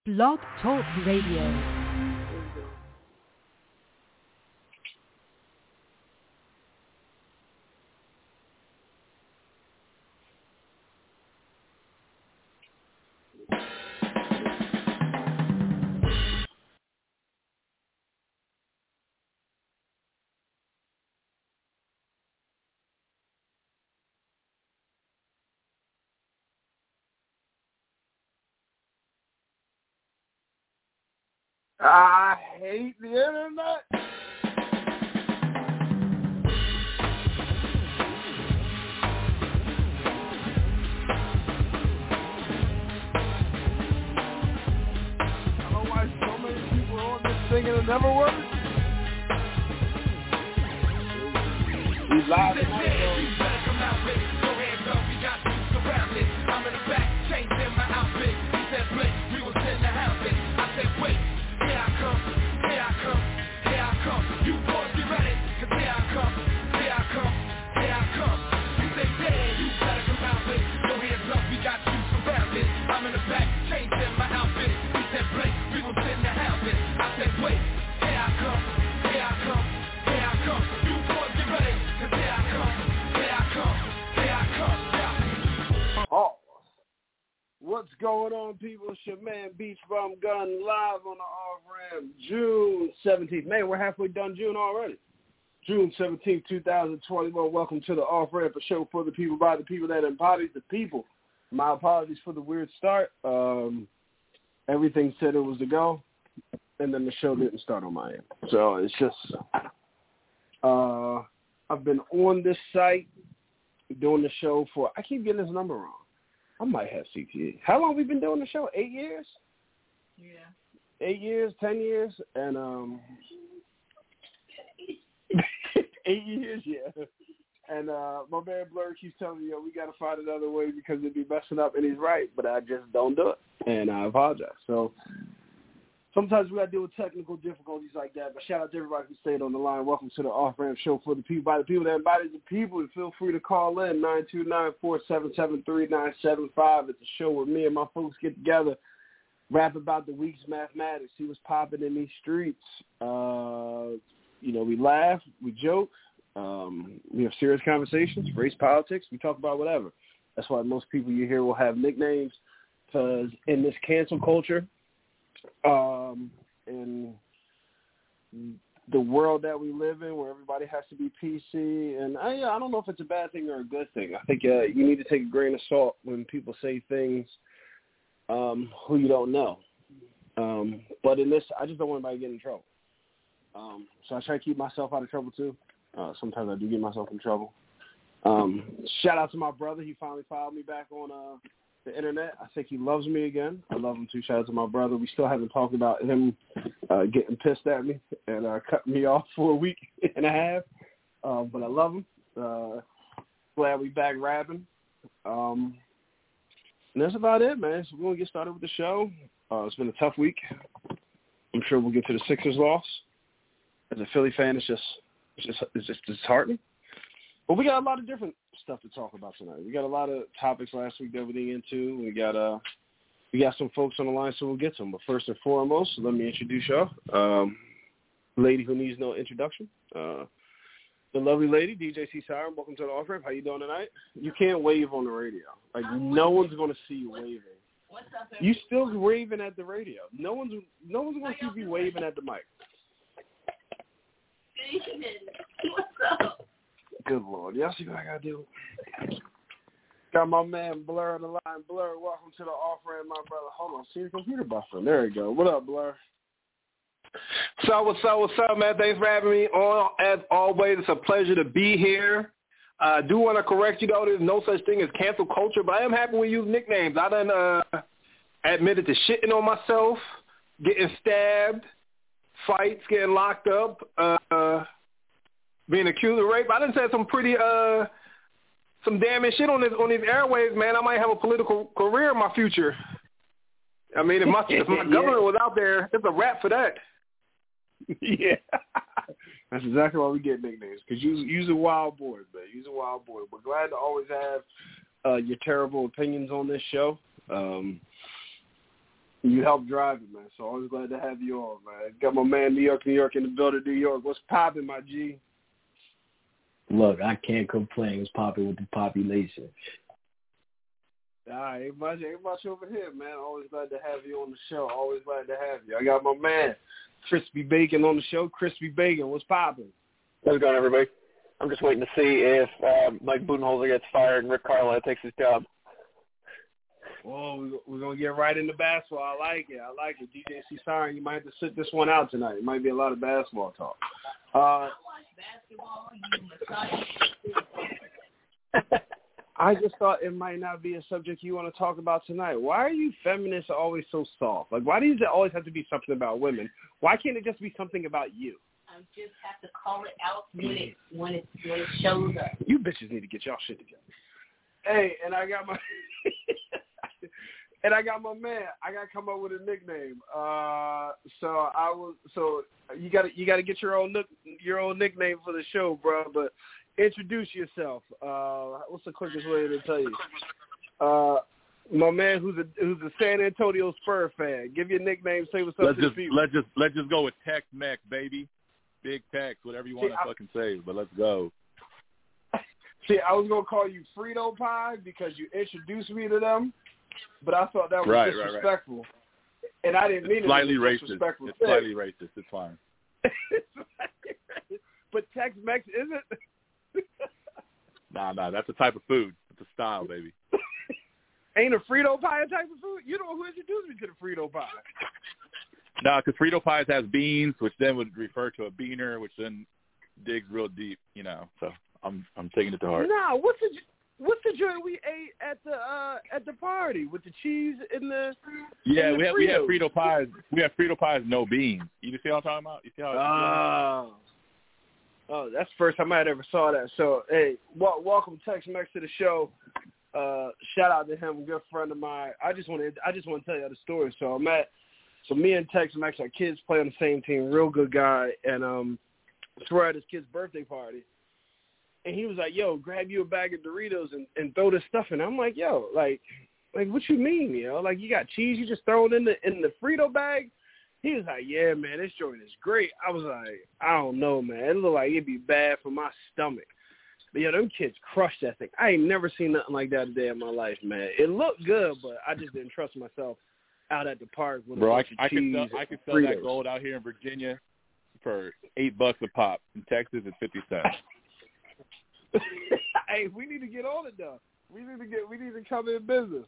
Blog Talk Radio. I hate the internet. I don't know why so many people are on this thing and it never works. We live tonight, I'm in the back, changing my outfit. He said, Blake, we was in the house. I said, wait. Here I come, here I come, here I come. You boys be ready, cause here I come, here I come, here I come. You say, damn, you better come out with your hands up, we got you surrounded. I'm in the back, changing my outfit. He said, Blake, we gon' send the house. I said, wait, here I come, here I come, here I come. You boys be ready, cause here I come, here I come, here I come. Yeah. Oh. What's going on, people? It's your man, Beach Bum Gun, live on the off-ramp, June 17th. Man, we're halfway done June already. June 17th, 2021. Welcome to the off-ramp, a show for the people, by the people, that embodies the people. My apologies for the weird start. Everything said it was to go, and then the show didn't start on my end. So it's just, I've been on this site doing the show for, I keep getting this number wrong. I might have CTE. How long have we been doing the show? 8 years? Yeah. 8 years, 10 years? And 8 years, yeah. And my man Blur keeps telling me, we got to find another way because it'd be messing up, and he's right, but I just don't do it, and I apologize. So sometimes we got to deal with technical difficulties like that, but shout out to everybody who stayed on the line. Welcome to the Off-Ramp Show for the people, by the people, that embodies the people. And feel free to call in, 929-477-3975. It's a show where me and my folks get together, rap about the week's mathematics, see what's popping in these streets. We laugh, we joke, we have serious conversations, race, politics, we talk about whatever. That's why most people you hear will have nicknames, because in this cancel culture, in the world that we live in, where everybody has to be PC, and I don't know if it's a bad thing or a good thing. I think you need to take a grain of salt when people say things who you don't know. But in this, I just don't want anybody to get in trouble. So I try to keep myself out of trouble too. Sometimes I do get myself in trouble. Shout out to my brother. He finally followed me back on the internet. I think he loves me again. I love him too. Shout out to my brother. We still haven't talked about him getting pissed at me and cutting me off for a week and a half. But I love him. Glad we back rapping. And that's about it, man. So we're going to get started with the show. It's been a tough week. I'm sure we'll get to the Sixers loss. As a Philly fan, it's just disheartening. But we got a lot of different stuff to talk about tonight. We got a lot of topics last week that we didn't get into. We got some folks on the line, so we'll get to them. But first and foremost, let me introduce y'all. Lady who needs no introduction. The lovely lady, DJ C. Siren. Welcome to the off-ramp. How you doing tonight? You can't wave on the radio. Like, no one's going to see you waving. What's up, you still waving at the radio. No one's going to see you waving at the mic. What's up? Good Lord. Y'all see what I got to do? Got my man Blur on the line. Blur, welcome to the off-ramp, my brother. Hold on. See the computer buffering. There you go. What up, Blur? So what's up, man? Thanks for having me on. As always, it's a pleasure to be here. I do want to correct you, though. There's no such thing as cancel culture, but I am happy we use nicknames. I done admitted to shitting on myself, getting stabbed, fights, getting locked up, being accused of rape. I done said some pretty some damning shit on these airwaves, man. I might have a political career in my future. I mean, if my governor was out there, it's a wrap for that. Yeah. That's exactly why we get nicknames, because you's a wild boy, man. You's a wild boy. We're glad to always have your terrible opinions on this show. You helped drive it, man. So always glad to have you on, man. Got my man New York in the building, New York. What's popping, my G? Look, I can't complain. It's popping with the population. Ain't much over here, man. Always glad to have you on the show. Always glad to have you. I got my man, Crispy Bacon, on the show. Crispy Bacon, what's popping? How's it going, everybody? I'm just waiting to see if Mike Budenholzer gets fired and Rick Carlisle takes his job. Well, we're going to get right into basketball. I like it. DJ Cesarion, you might have to sit this one out tonight. It might be a lot of basketball talk. I watch basketball. I just thought it might not be a subject you want to talk about tonight. Why are you feminists always so soft? Like, why does it always have to be something about women? Why can't it just be something about you? I just have to call it out when it shows up. You bitches need to get y'all shit together. Hey, and I got my man. I got to come up with a nickname. So you got to get your own nickname for the show, bro. But introduce yourself. What's the quickest way to tell you? My man, who's a San Antonio Spurs fan. Give your nickname. Say what's up to the people. Let's just go with Tex-Mex, baby. Big Tex, whatever you want to fucking say. But let's go. See, I was gonna call you Frito Pie because you introduced me to them, but I thought that was disrespectful, right. And I didn't mean it. Slightly racist. Disrespectful. It's slightly racist. It's fine. But Tex-Mex isn't. Nah, that's a type of food. It's a style, baby. Ain't a Frito pie a type of food? You know who introduced me to the Frito pie? Nah, because Frito pies has beans, which then would refer to a beaner, which then digs real deep, So I'm taking it to heart. Nah, what's the joint we ate at the party with the cheese and the we have Frito pies. We have Frito pies, no beans. You see what I'm talking about? You see how? Oh, that's the first time I ever saw that. So, hey, welcome Tex-Mex to the show. Shout out to him, a good friend of mine. I just want to tell you the story. So me and Tex-Mex, our kids play on the same team. Real good guy, and we're at his kid's birthday party, and he was like, "Yo, grab you a bag of Doritos and throw this stuff in." I'm like, "Yo, like what you mean, Like you got cheese, you just throw it in the Frito bag?" He was like, "Yeah, man, this joint is great." I was like, "I don't know, man. It looked like it'd be bad for my stomach." But, yeah, them kids crushed that thing. I ain't never seen nothing like that a day in my life, man. It looked good, but I just didn't trust myself out at the park with a bunch of cheese. I could sell that gold out here in Virginia for $8 a pop. In Texas, it's 50 cents. Hey, we need to get on it, though. We need to come in business.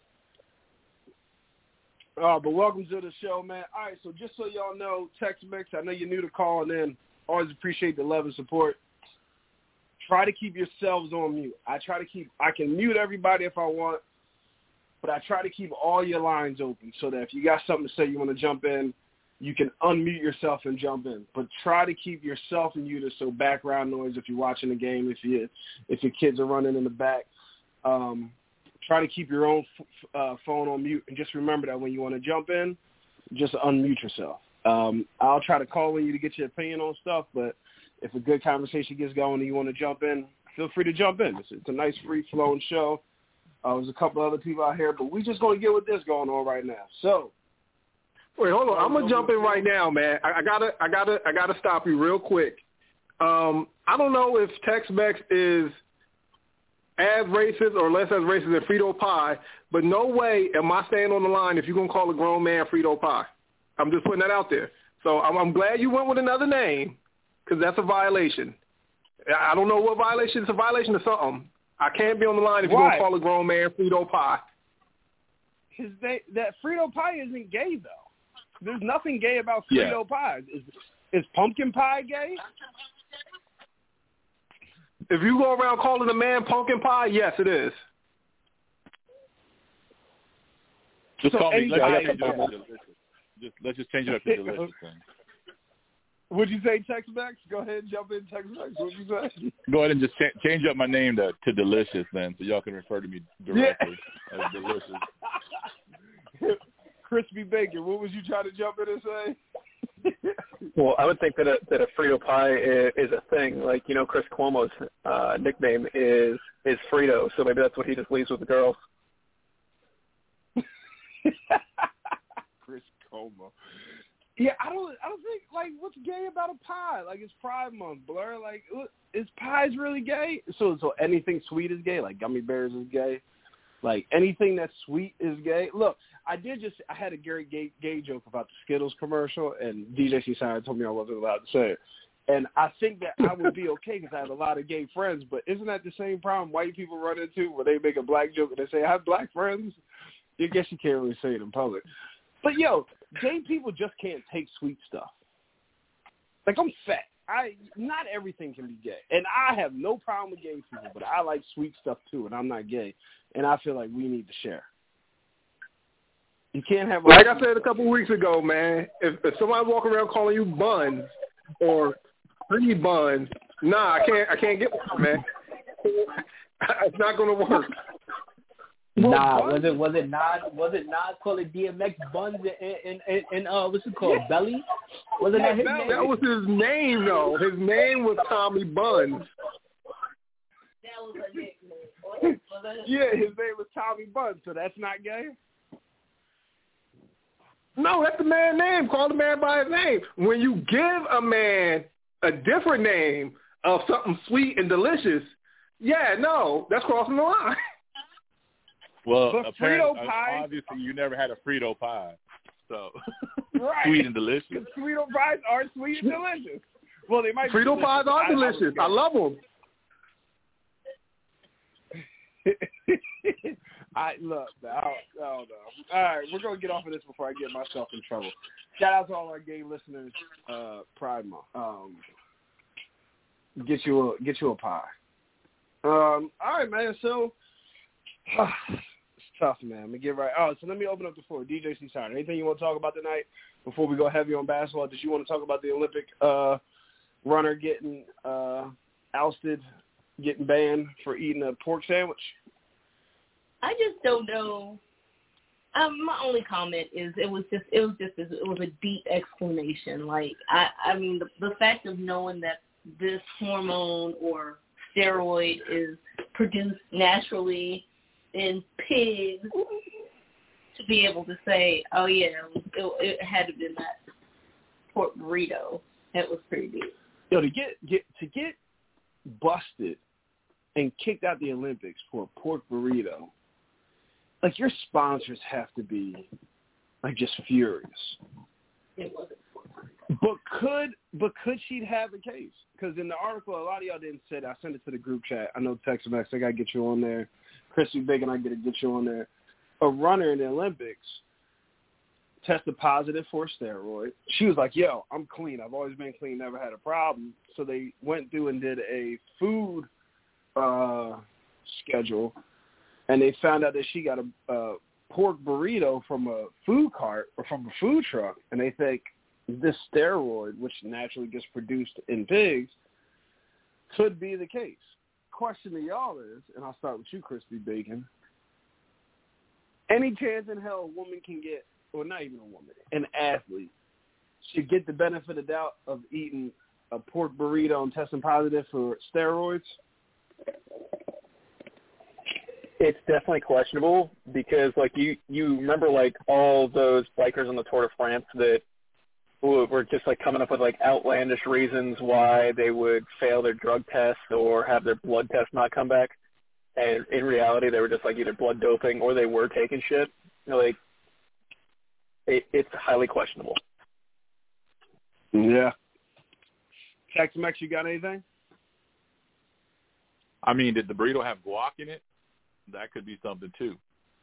But welcome to the show, man. All right, so just so y'all know, Tex-Mex, I know you're new to calling in. Always appreciate the love and support. Try to keep yourselves on mute. I can mute everybody if I want, but I try to keep all your lines open so that if you got something to say, you want to jump in, you can unmute yourself and jump in. But try to keep yourself muted, so background noise if you're watching the game, if your kids are running in the back. Try to keep your own phone on mute, and just remember that when you want to jump in, just unmute yourself. I'll try to call on you to get your opinion on stuff, but if a good conversation gets going and you want to jump in, feel free to jump in. It's a nice free-flowing show. There's a couple other people out here, but we just going to get with this going on right now. So, wait, hold on. I'm gonna jump in right now, man. I gotta stop you real quick. I don't know if Tex-Mex is as racist or less as racist as Frito Pie, but no way am I staying on the line if you're gonna call a grown man Frito Pie. I'm just putting that out there. So I'm glad you went with another name, because that's a violation. I don't know what violation. It's a violation of something. I can't be on the line if you're going to call a grown man Frito Pie. That Frito Pie isn't gay, though. There's nothing gay about Frito Pie. Is pumpkin pie gay? If you go around calling a man pumpkin pie, yes, it is. Just call me. Let's just change it up to delicious. What'd you say, Tex-Mex? Go ahead and jump in, Tex-Mex. What'd you say? Go ahead and just change up my name to Delicious then, so y'all can refer to me directly as Delicious. Crispy Bacon, what was you trying to jump in and say? Well, I would think that a Frito Pie is a thing. Like, Chris Cuomo's nickname is Frito, so maybe that's what he just leaves with the girls. Crispy Como. Yeah, I don't think, like, what's gay about a pie? Like, it's Pride Month, Blur. Like, is pies really gay? So anything sweet is gay? Like, gummy bears is gay? Like, anything that's sweet is gay? Look, I had a Gary gay joke about the Skittles commercial, and DJ C-Sign told me I wasn't allowed to say it. And I think that I would be okay because I have a lot of gay friends, but isn't that the same problem white people run into when they make a black joke and they say, I have black friends? I guess you can't really say it in public. But, yo, gay people just can't take sweet stuff. Like, I'm fat. Not everything can be gay. And I have no problem with gay people, but I like sweet stuff, too, and I'm not gay. And I feel like we need to share. You can't have... Like I said a couple weeks ago, man, if somebody walk around calling you buns or pretty buns, nah, I can't get one, man. It's not going to work. Nah, was it not called DMX buns and what's it called, Belly? Wasn't that his name? That was his name, though. His name was Tommy Buns. That was a nickname. Yeah, his name was Tommy Buns, so that's not gay? No, that's the man's name. Call the man by his name. When you give a man a different name of something sweet and delicious, yeah, no, that's crossing the line. Well, but apparently, Frito pie, obviously, you never had a Frito pie, so right. Sweet and delicious. Frito pies are sweet and delicious. Well, they might. Frito pies are delicious. I love them. I don't know. All right, we're gonna get off of this before I get myself in trouble. Shout out to all our gay listeners. Pride Month. Get you a pie. All right, man. So it's tough, man. Let me get right. Oh, so let me open up the floor. DJ C-Sign, anything you want to talk about tonight before we go heavy on basketball? Did you want to talk about the Olympic runner getting ousted, getting banned for eating a pork sandwich? I just don't know. My only comment is it was a deep explanation. Like I mean the fact of knowing that this hormone or steroid is produced naturally in pigs, to be able to say, oh yeah, it had to be that pork burrito. That was pretty deep. Yo, to get busted and kicked out the Olympics for a pork burrito, like, your sponsors have to be, like, just furious. It wasn't. But could she have a case? Because in the article, a lot of y'all didn't say that. I sent it to the group chat. I know Tex-Mex, I got to get you on there. Chrissy Bacon, I got to get you on there. A runner in the Olympics tested positive for a steroid. She was like, yo, I'm clean. I've always been clean, never had a problem. So they went through and did a food schedule, and they found out that she got a pork burrito from a food cart or from a food truck, and they think this steroid, which naturally gets produced in pigs, could be the case. Question to y'all is, and I'll start with you, Crispy Bacon, any chance in hell a woman can get, or not even a woman, an athlete, should get the benefit of doubt of eating a pork burrito and testing positive for steroids? It's definitely questionable because, like, you remember, like, all those bikers on the Tour de France that were just, like, coming up with, like, outlandish reasons why they would fail their drug test or have their blood test not come back. And in reality, they were just, like, either blood doping or they were taking shit. You know, like, it's highly questionable. Yeah. Tex-Mex, you got anything? I mean, did the burrito have guac in it? That could be something, too.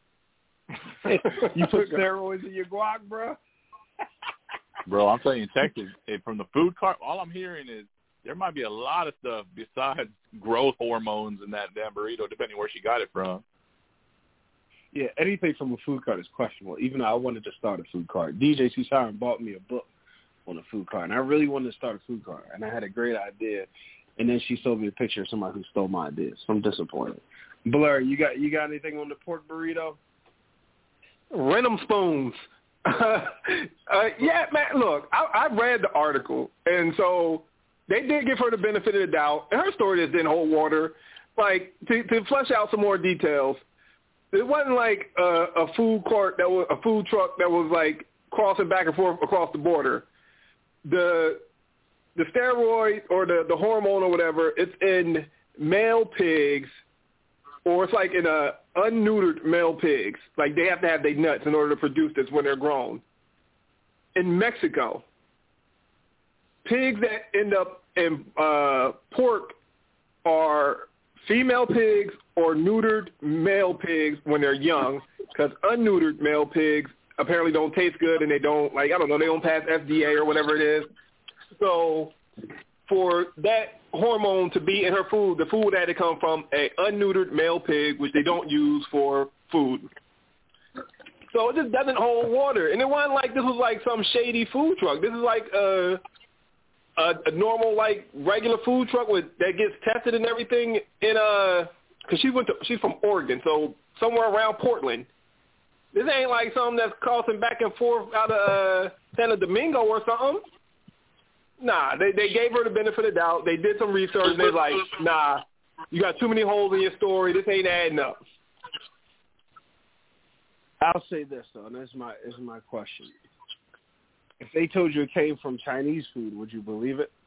You put steroids in your guac, bro? Bro, I'm telling you, Texas, from the food cart, all I'm hearing is there might be a lot of stuff besides growth hormones in that damn burrito, depending where she got it from. Yeah, anything from a food cart is questionable, even though I wanted to start a food cart. DJ C-Siren bought me a book on a food cart, and I really wanted to start a food cart, and I had a great idea, and then she showed me a picture of somebody who stole my idea, so I'm disappointed. Blur, you got anything on the pork burrito? Rent 'em spoons. Yeah, man, look, I read the article, and so they did give her the benefit of the doubt, and her story just didn't hold water. Like, to flesh out some more details, it wasn't like a food truck that was like crossing back and forth across the border. The steroid or the hormone or whatever, it's in male pigs, or it's like in unneutered male pigs. Like they have to have their nuts in order to produce this when they're grown. In Mexico, pigs that end up in pork are female pigs or neutered male pigs when they're young, because unneutered male pigs apparently don't taste good and they don't, like, I don't know, they don't pass FDA or whatever it is. So for that hormone to be in her food, the food had to come from a unneutered male pig, which they don't use for food. So it just doesn't hold water. And it wasn't like this was like some shady food truck. This is like a normal, like, regular food truck that gets tested and everything in because she's from Oregon, so somewhere around Portland. This ain't like something that's crossing back and forth out of Santo Domingo or something. Nah, they gave her the benefit of the doubt. They did some research, and they're like, nah, you got too many holes in your story. This ain't adding up. I'll say this, though, and this is my question. If they told you it came from Chinese food, would you believe it?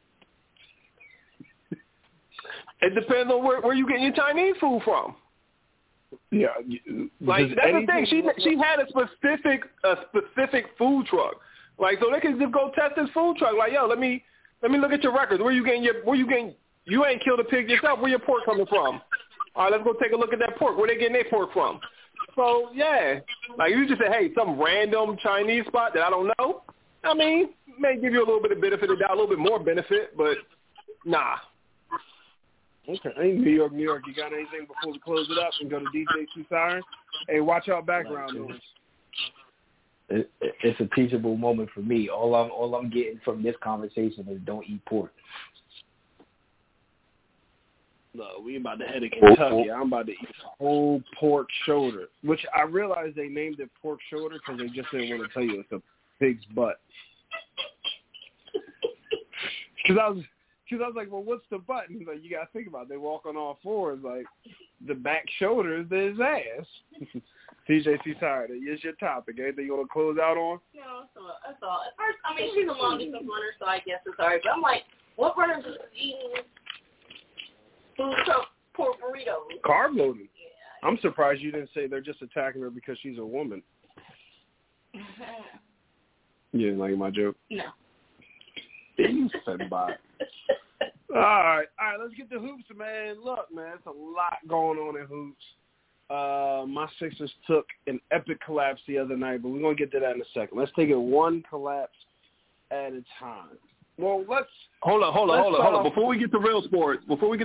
It depends on where you getting your Chinese food from. Yeah, like that's the thing. She had a specific food truck. Like, so they can just go test this food truck. Like, yo, let me look at your records. You ain't killed a pig yourself. Where your pork coming from? All right, let's go take a look at that pork. Where they getting their pork from? So yeah, like you just say, hey, some random Chinese spot that I don't know. I mean, may give you a little bit of benefit of doubt, a little bit more benefit, but nah. Okay. Hey, New York, you got anything before we close it up and go to DJ Two Siren? Hey, watch out background noise. It's a teachable moment for me. All I'm getting from this conversation is don't eat pork. No, we about to head to Kentucky. I'm about to eat a whole pork shoulder, which I realized they named it pork shoulder because they just didn't want to tell you it's a pig's butt. Because I was like, well, what's the butt? And he's like, you got to think about it. They walk on all fours. Like, the back shoulder is his ass. DJ C. Tired. It's your topic. Anything you want to close out on? No, that's all. At first, I mean, she's a long distance runner, so I guess it's all right. But I'm like, what runners is eating food truck pork burritos? Carb loading. Yeah. I'm surprised you didn't say they're just attacking her because she's a woman. You didn't like my joke? No. You said bye. All right, let's get to hoops, man. Look, man, it's a lot going on in hoops. My Sixers took an epic collapse the other night, but we're going to get to that in a second. Let's take it one collapse at a time. Well, let's... Hold on. Before we get to real sports,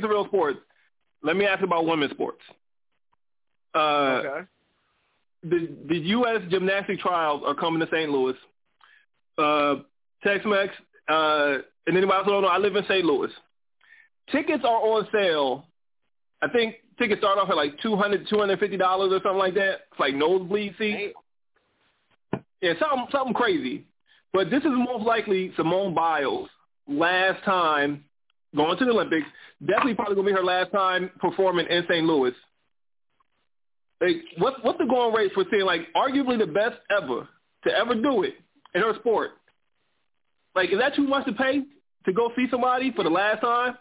let me ask about women's sports. Okay. The U.S. gymnastic trials are coming to St. Louis. Tex-Mex, and anybody else don't know, I live in St. Louis. Tickets are on sale. I think tickets start off at like $250 or something like that. It's like nosebleed seats. Yeah, something crazy. But this is most likely Simone Biles' last time going to the Olympics. Definitely probably going to be her last time performing in St. Louis. Like, what's the going rate for seeing, like, arguably the best ever to ever do it in her sport? Like, is that too much to pay to go see somebody for the last time?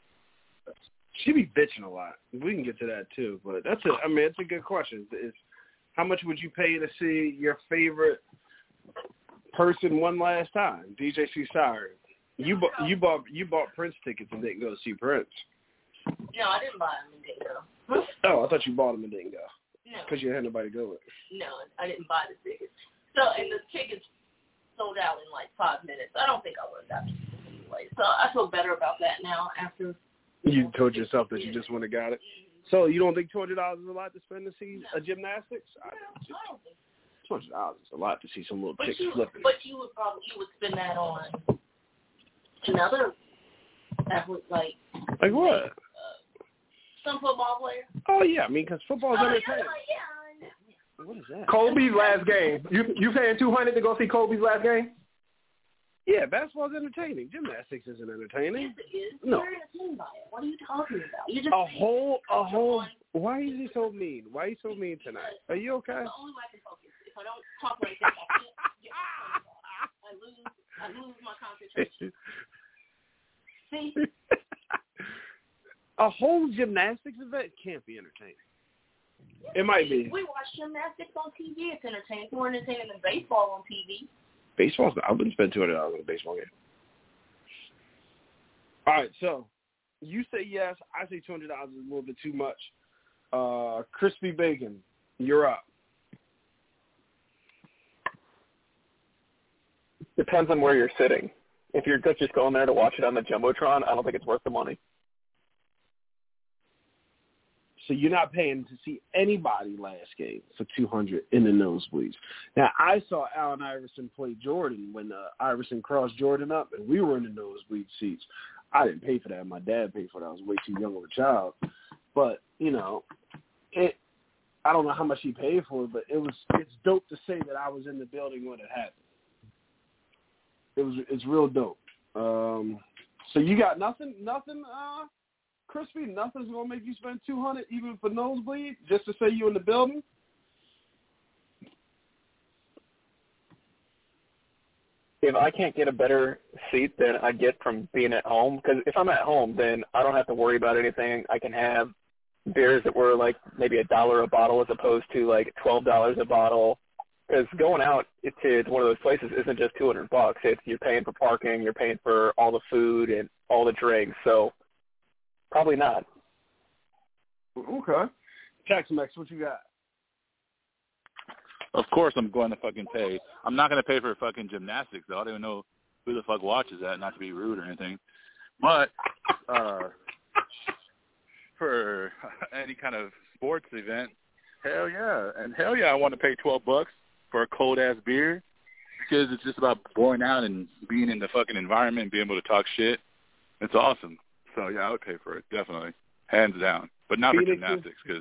She be bitching a lot. We can get to that too, but it's a good question. How much would you pay to see your favorite person one last time? DJ C. Siren. You bought Prince tickets and didn't go to see Prince. No, I didn't buy them and didn't go. Oh, I thought you bought them and didn't go. No. Because you had nobody to go with. No, I didn't buy the tickets. So, and the tickets sold out in like 5 minutes. I don't think I would have got it anyway. So I feel better about that now after. You told yourself that you just went and got it. So you don't think $200 is a lot to spend to see a gymnastics? I don't think $200 is a lot to see some little chicks flipping. But you would spend that on another athlete, like what? Some football player. Oh yeah, I mean, because football's entertaining. Yeah. What is that? Kobe's last game. You paying $200 to go see Kobe's last game? Yeah, basketball's entertaining. Gymnastics isn't entertaining. Yes, it is. No. You're entertained by it. What are you talking about? You just a whole. Why is he so mean? Why are you so mean tonight? Are you okay? The only way I can focus. If so don't talk like this. I can't get my phone off. I lose my concentration. See? A whole gymnastics event can't be entertaining. It might be. We watch gymnastics on TV. It's entertaining. It's more entertaining than baseball on TV. I wouldn't spend $200 on a baseball game. All right, so you say yes. I say $200 is a little bit too much. Crispy bacon, you're up. Depends on where you're sitting. If you're just going there to watch it on the Jumbotron, I don't think it's worth the money. So you're not paying to see anybody last game for $200 in the nosebleeds. Now, I saw Allen Iverson play Jordan when Iverson crossed Jordan up, and we were in the nosebleed seats. I didn't pay for that. My dad paid for that. I was way too young of a child. But, you know, I don't know how much he paid for it, but it's dope to say that I was in the building when it happened. It's real dope. So you got nothing, Crispy, nothing's going to make you spend $200 even for nosebleed just to say you're in the building? If I can't get a better seat than I get from being at home, because if I'm at home, then I don't have to worry about anything. I can have beers that were like maybe $1 a bottle as opposed to like $12 a bottle. Because going out to one of those places isn't just $200. It's you're paying for parking, you're paying for all the food and all the drinks. So probably not. Okay. Tex-Mex, what you got? Of course I'm going to fucking pay. I'm not going to pay for fucking gymnastics, though. I don't even know who the fuck watches that, not to be rude or anything. But for any kind of sports event, hell yeah. And hell yeah, I want to pay $12 for a cold-ass beer because it's just about going out and being in the fucking environment and being able to talk shit. It's awesome. So, yeah, I would pay for it, definitely. Hands down. But not for gymnastics because...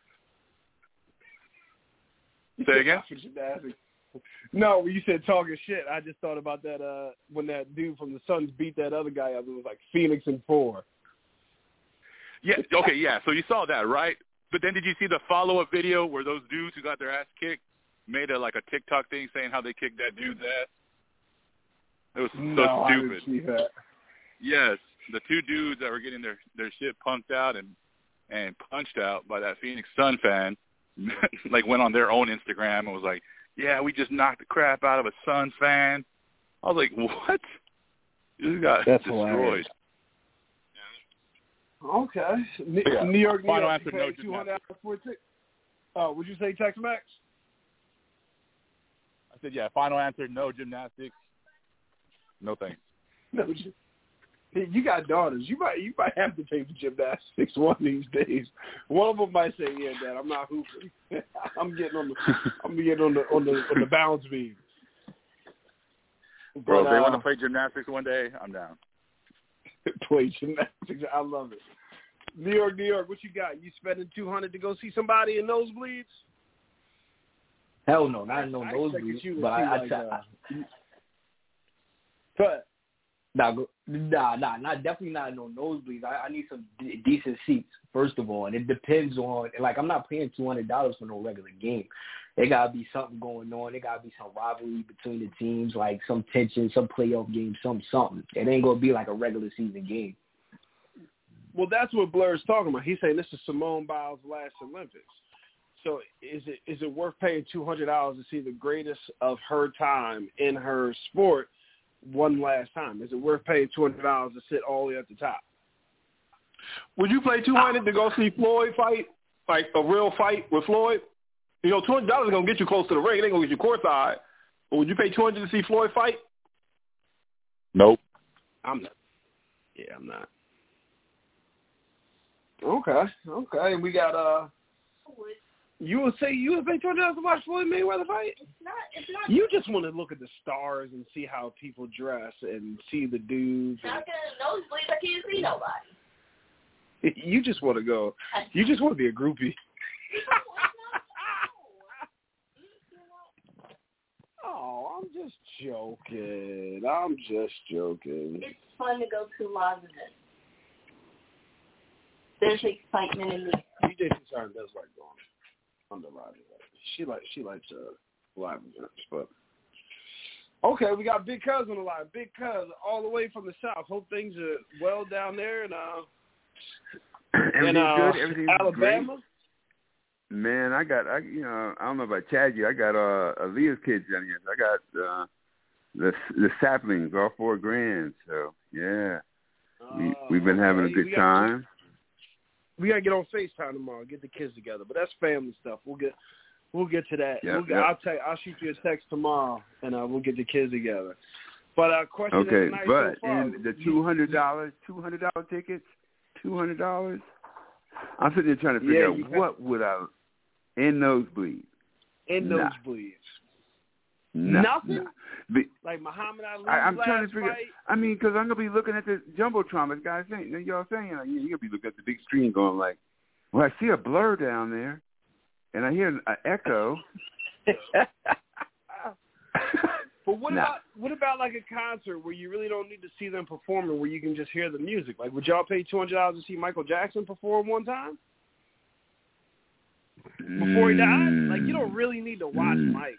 Say again? No, when you said talking shit, I just thought about that when that dude from the Suns beat that other guy up. It was like Phoenix in 4. Yeah, okay, yeah. So you saw that, right? But then did you see the follow-up video where those dudes who got their ass kicked made a TikTok thing saying how they kicked that dude's ass? It was so stupid. I didn't see that. Yes, the two dudes that were getting their shit punked out and punched out by that Phoenix Sun fan, went on their own Instagram and was like, yeah, we just knocked the crap out of a Suns fan. I was like, what? You got That's destroyed. Hilarious. Okay. Yeah. New York, Final answer, no $200 for a ticket. Oh, would you say Tex-Mex? I said, yeah, final answer, no gymnastics. No thanks. No, you got daughters. You might have to pay for gymnastics one of these days. One of them might say, "Yeah, Dad, I'm not hooping. I'm getting on the bounce beam." Bro, if they want to play gymnastics one day, I'm down. Play gymnastics, I love it. New York, what you got? You spending $200 to go see somebody in nosebleeds? Hell no, not in no nosebleeds. But not definitely not in no nosebleeds. I need some decent seats first of all, and it depends on. I'm not paying $200 for no regular game. There gotta be something going on. There gotta be some rivalry between the teams, like some tension, some playoff game, something. It ain't gonna be like a regular season game. Well, that's what Blur's talking about. He's saying this is Simone Biles' last Olympics. So is it worth paying $200 to see the greatest of her time in her sport one last time? Is it worth paying $200 to sit all the way at the top? Would you pay $200 to go see Floyd fight, like a real fight with Floyd? You know, $200 is going to get you close to the ring. It ain't going to get you courtside. But would you pay $200 to see Floyd fight? Nope. I'm not. Yeah, I'm not. Okay. We got You would pay $200 to watch Floyd Mayweather fight? It's not. You just want to look at the stars and see how people dress and see the dudes. Not gonna nosebleeds. I can't see nobody. You just want to go. You just want to be a groupie. Oh, I'm just joking. It's fun to go to live events. There's excitement in the air. DJ Concern does like going on the live event. She likes life insurance. But okay, we got Big Cuz on the line. Big Cuz, all the way from the South. Hope things are well down there in Everything's Alabama. Great. Man, I don't know about Chad. I got Aaliyah's kids down here. So I got the saplings, all 4 grand. So yeah, we've been having a good time. We gotta get on FaceTime tomorrow, get the kids together. But that's family stuff. We'll get to that. Yep, I'll shoot you a text tomorrow, and we'll get the kids together. But question okay, of the night but so far, and the $200 tickets, $200. I'm sitting there trying to figure out what would I in nosebleeds. Nosebleeds. Nothing. Like Muhammad Ali. I'm trying to figure. Fight? I mean, because I'm gonna be looking at the jumbotron. This guy saying, y'all saying, you're gonna be looking at the big screen, going like, "Well, I see a blur down there, and I hear an echo." But what about like a concert where you really don't need to see them performing, where you can just hear the music? Like, would y'all pay $200 to see Michael Jackson perform one time before he died? Like, you don't really need to watch Mike.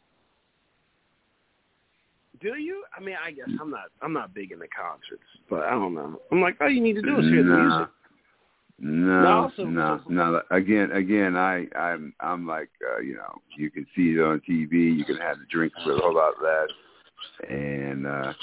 Do you? I mean, I guess I'm not big into concerts, but I don't know. I'm like, all you need to do is hear the music. No. Again, I'm like, you can see it on TV. You can have the drinks with a whole lot less, and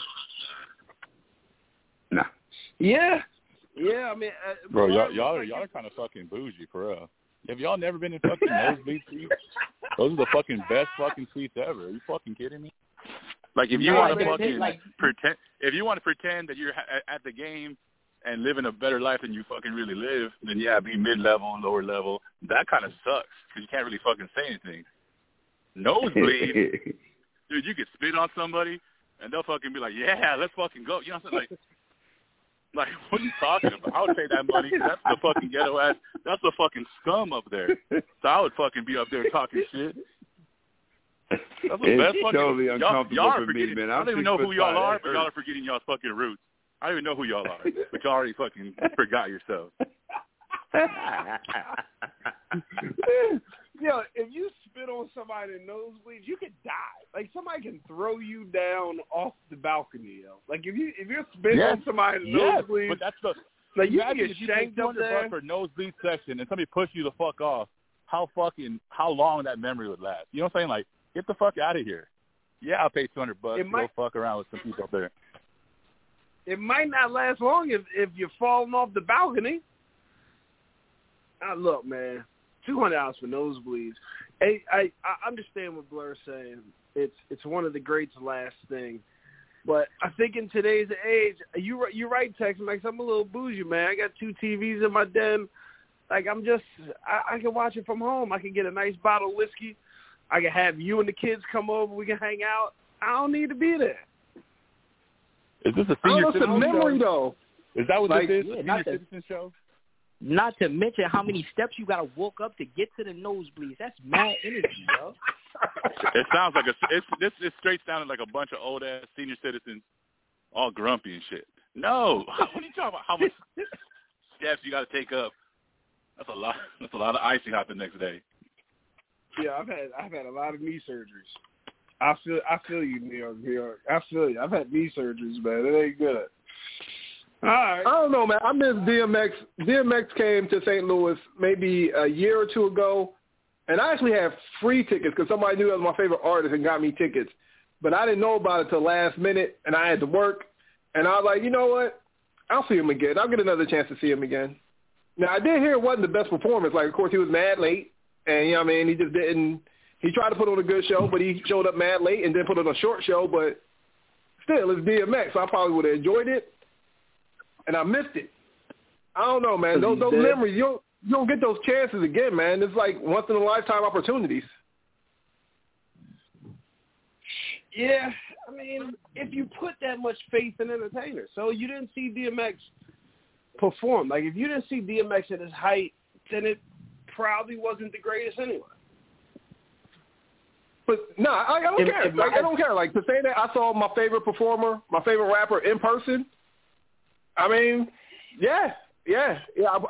nah. Yeah. I mean, bro, y'all are kind of fucking bougie for real. Have y'all never been in fucking nosebleed seats? Those are the fucking best fucking seats ever. Are you fucking kidding me? Like, if you want to fucking pretend, if you want to pretend that you're at the game and living a better life than you fucking really live, then yeah, be mid-level, lower level. That kind of sucks because you can't really fucking say anything. Nosebleed, dude, you could spit on somebody and they'll fucking be like, yeah, let's fucking go. You know what I'm saying? Like, what are you talking about? I would pay that money. That's the fucking ghetto ass. That's the fucking scum up there. So I would fucking be up there talking shit. That's the best fucking. Totally uncomfortable for me, man. I don't even know who y'all are, but y'all are forgetting y'all's fucking roots. I don't even know who y'all are, but y'all already fucking forgot yourself. Yo, if you spit on somebody in nosebleeds, you could die. Like, somebody can throw you down off the balcony, yo. Like, if you're spitting on somebody in nosebleeds, but that's the. Like, you can get shanked up there for nosebleed section, and somebody push you the fuck off. How long that memory would last? You know what I'm saying? Like, get the fuck out of here. Yeah, I'll pay $200 to go fuck around with some people up there. It might not last long if you're falling off the balcony. Look, man, $200 for nosebleeds. Hey, I understand what Blur's saying. It's one of the greats last thing. But I think in today's age, you're right, Tex-Mex. I'm a little bougie, man. I got 2 TVs in my den. Like, I can watch it from home. I can get a nice bottle of whiskey. I can have you and the kids come over. We can hang out. I don't need to be there. Is this a senior citizen memory, show? though. Is that what this is? Yeah, a senior citizen show? Not to mention how many steps you got to walk up to get to the nosebleeds. That's mad energy, yo. It sounds like this straight sounded like a bunch of old ass senior citizens, all grumpy and shit. No, what are you talking about? How much steps you got to take up? That's a lot. That's a lot of icing hot the next day. Yeah, I've had a lot of knee surgeries. I feel you, New York. I feel you. I've had knee surgeries, man. It ain't good. All right. I don't know, man. I miss DMX. DMX came to St. Louis maybe a year or two ago, and I actually had free tickets because somebody knew that was my favorite artist and got me tickets. But I didn't know about it till last minute, and I had to work. And I was like, you know what? I'll see him again. I'll get another chance to see him again. Now, I did hear it wasn't the best performance. Like, of course, he was mad late, and, you know what I mean, he just didn't – he tried to put on a good show, but he showed up mad late and then put on a short show. But still, it's DMX, so I probably would have enjoyed it. And I missed it. I don't know, man. Those memories, you don't get those chances again, man. It's like once-in-a-lifetime opportunities. Yeah, I mean, if you put that much faith in entertainers. So you didn't see DMX perform. Like, if you didn't see DMX at his height, then it probably wasn't the greatest anyway. But, no, I don't care. I don't care. Like, to say that I saw my favorite performer, my favorite rapper in person, I mean, yeah.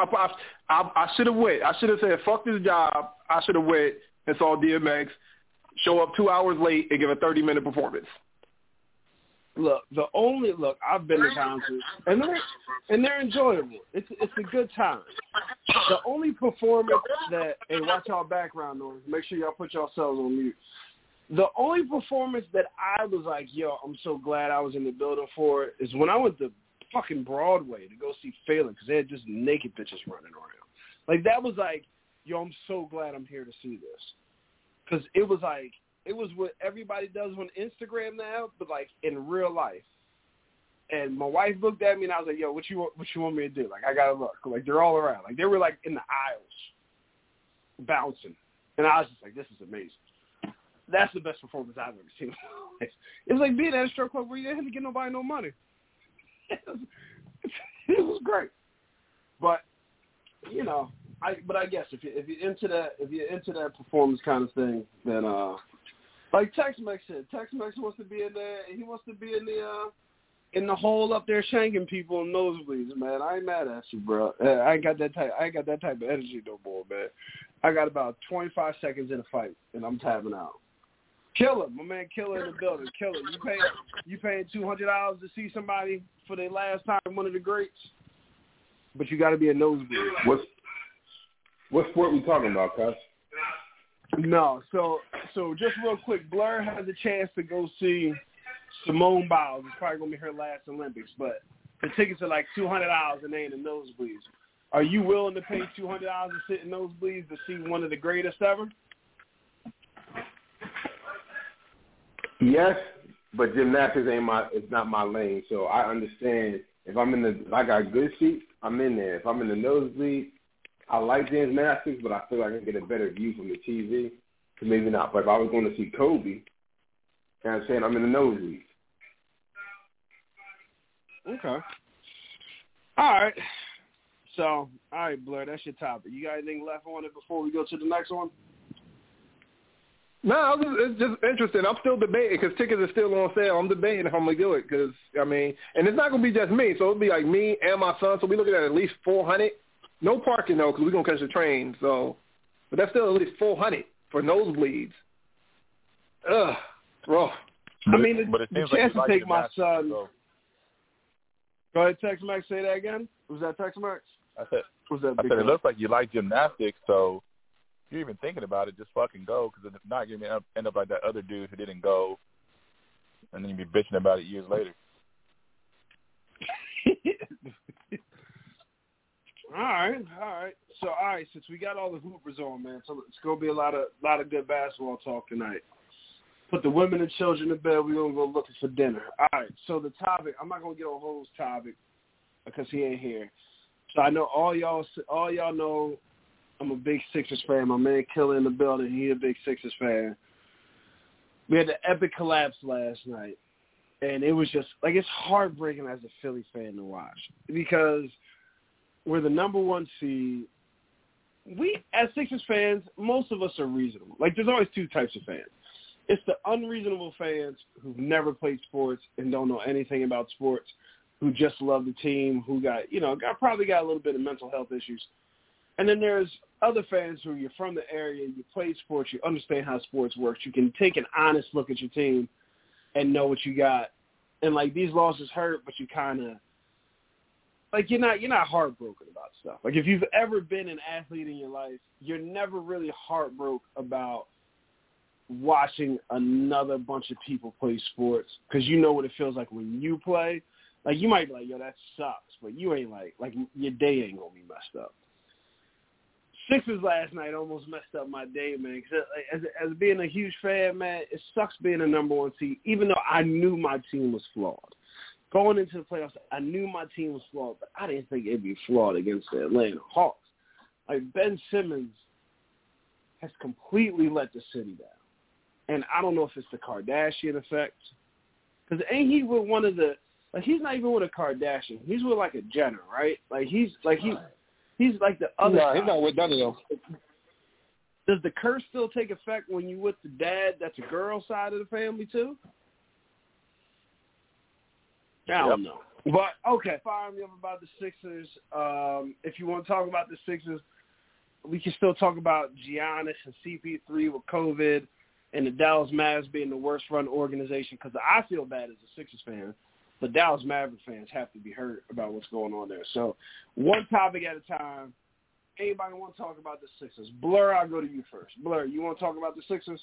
I should have went. I should have said, fuck this job. I should have went and saw DMX. show up 2 hours late and give a 30-minute performance? Look, I've been to concerts, and they're enjoyable. It's a good time. The only performance that, hey, watch our background noise. Make sure y'all put yourselves on mute. The only performance that I was like, yo, I'm so glad I was in the building for it, is when I went to fucking Broadway to go see Phelan, because they had just naked bitches running around. Like, that was like, yo, I'm so glad I'm here to see this. Because it was like, it was what everybody does on Instagram now, but like in real life. And my wife looked at me and I was like, yo, what you want me to do? Like, I gotta look. Like, they're all around. Like, they were like in the aisles, bouncing. And I was just like, this is amazing. That's the best performance I've ever seen in my life. It was like being at a strip club where you didn't have to get nobody no money. It was great. But, you know, I guess if you're into that performance kind of thing, then like Tex-Mex said, Tex-Mex wants to be in there. He wants to be in the hole up there shanking people in nosebleeds, man. I ain't mad at you, bro. I ain't got that type of energy no more, man. I got about 25 seconds in a fight, and I'm tapping out. Killer, my man, Killer in the building. Killer, you paying $200 to see somebody for their last time, one of the greats, but you got to be a nosebleed. What sport we talking about, cuz? No, so just real quick, Blur has a chance to go see Simone Biles. It's probably gonna be her last Olympics, but the tickets are like $200 and they in the nosebleeds. Are you willing to pay $200 to sit in nosebleeds to see one of the greatest ever? Yes, but gymnastics it's not my lane. So I understand if I got good seats, I'm in there. If I'm in the nosebleed, I like gymnastics, but I feel like I can get a better view from the TV. So maybe not. But if I was going to see Kobe, you know what I'm saying, I'm in the nosebleed. Okay. All right. So, all right, Blur, that's your topic. You got anything left on it before we go to the next one? No, it's just interesting. I'm still debating because tickets are still on sale. I'm debating if I'm going to do it because, I mean, and it's not going to be just me. So it'll be like me and my son. So we're looking at least 400. No parking, though, because we're going to catch the train. So, but that's still at least 400 for nosebleeds. Ugh, rough. I mean, the chance to take my son. So. Go ahead, Tex-Mex, say that again. Was that Tex-Mex? I said it looks like you like gymnastics, so if you're even thinking about it, just fucking go, because if not, you're going to end up like that other dude who didn't go, and then you'll be bitching about it years later. All right. So, since we got all the hoopers on, man, so it's gonna be a lot of good basketball talk tonight. Put the women and children to bed. We're gonna go looking for dinner. All right. So the topic, I'm not gonna get on Ho's topic because he ain't here. So I know all y'all know I'm a big Sixers fan. My man Killer in the building. He a big Sixers fan. We had the epic collapse last night, and it was just like it's heartbreaking as a Philly fan to watch because we're the number one seed. We, as Sixers fans, most of us are reasonable. Like, there's always two types of fans. It's the unreasonable fans who've never played sports and don't know anything about sports, who just love the team, who probably got a little bit of mental health issues. And then there's other fans who you're from the area, you play sports, you understand how sports works, you can take an honest look at your team and know what you got. And, like, these losses hurt, but you kind of, like, you're not heartbroken about stuff. Like, if you've ever been an athlete in your life, you're never really heartbroken about watching another bunch of people play sports because you know what it feels like when you play. Like, you might be like, yo, that sucks, but you ain't like your day ain't going to be messed up. Sixers last night almost messed up my day, man. Cause as being a huge fan, man, it sucks being a number one seed, even though I knew my team was flawed. Going into the playoffs, I knew my team was flawed, but I didn't think it'd be flawed against the Atlanta Hawks. Like, Ben Simmons has completely let the city down. And I don't know if it's the Kardashian effect. Because ain't he with one of the – like, he's not even with a Kardashian. He's with, like, a Jenner, right? Like, he's like the other No, he's not with none of them. Does the curse still take effect when you with the dad that's a girl side of the family, too? I don't know. But, okay, fire me up about the Sixers. If you want to talk about the Sixers, we can still talk about Giannis and CP3 with COVID and the Dallas Mavs being the worst run organization, because I feel bad as a Sixers fan, but Dallas Maverick fans have to be hurt about what's going on there. So one topic at a time. Anybody want to talk about the Sixers? Blur, I'll go to you first. Blur, you want to talk about the Sixers?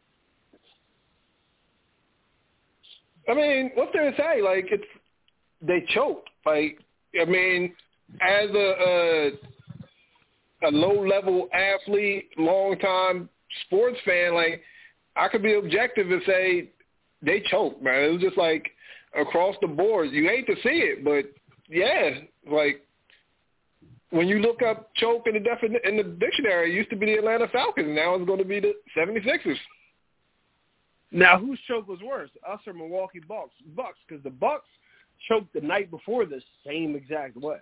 I mean, what's there to say? Like, they choked. Like, I mean, as a low-level athlete, long-time sports fan, like, I could be objective and say they choked, man. It was just like across the board. You hate to see it, but yeah, like when you look up choke in the dictionary, it used to be the Atlanta Falcons. Now it's going to be the 76ers. Now, whose choke was worse, us or Milwaukee Bucks? Because the Bucks choked the night before the same exact way.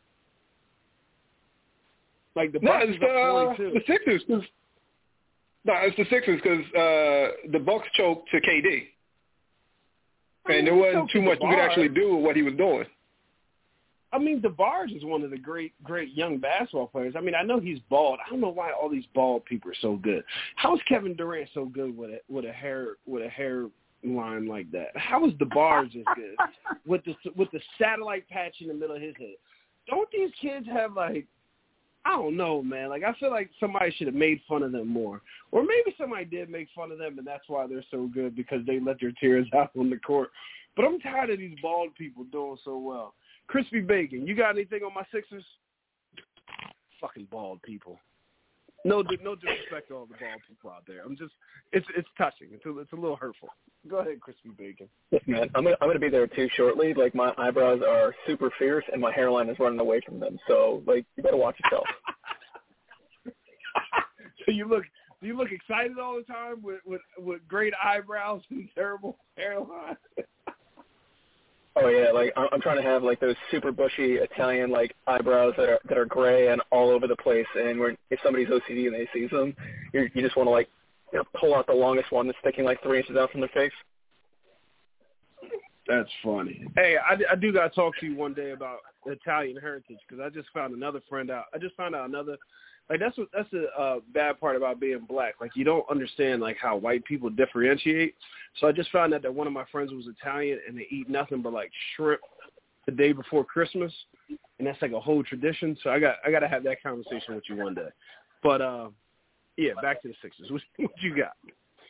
Like the Bucks is the Sixers. No, it's the Sixers because the Bucks choked to KD, and there wasn't too much you could actually do with what he was doing. I mean, DeBarge is one of the great young basketball players. I mean, I know he's bald. I don't know why all these bald people are so good. How is Kevin Durant so good with a hair line like that? How is DeBarge as good with the satellite patch in the middle of his head? Don't these kids have like? I don't know, man. Like, I feel like somebody should have made fun of them more. Or maybe somebody did make fun of them, and that's why they're so good, because they let their tears out on the court. But I'm tired of these bald people doing so well. Crispy Bacon, you got anything on my Sixers? Fucking bald people. No disrespect to all the bald people out there. It's touching. It's a little hurtful. Go ahead, Crispy Bacon. Yes, man. I'm gonna be there too shortly. Like, my eyebrows are super fierce and my hairline is running away from them. So, like, you better watch yourself. So do you look excited all the time with great eyebrows and terrible hairline? Oh yeah, like I'm trying to have like those super bushy Italian like eyebrows that are gray and all over the place. And if somebody's OCD and they sees them, you just want to like pull out the longest one that's sticking like 3 inches out from their face. That's funny. Hey, I do got to talk to you one day about Italian heritage, because I just found another friend out. I just found out another, like, that's the bad part about being black. Like, you don't understand, like, how white people differentiate. So I just found out that one of my friends was Italian, and they eat nothing but, like, shrimp the day before Christmas, and that's, like, a whole tradition. So I got to have that conversation with you one day. But, yeah, back to the Sixers. What you got?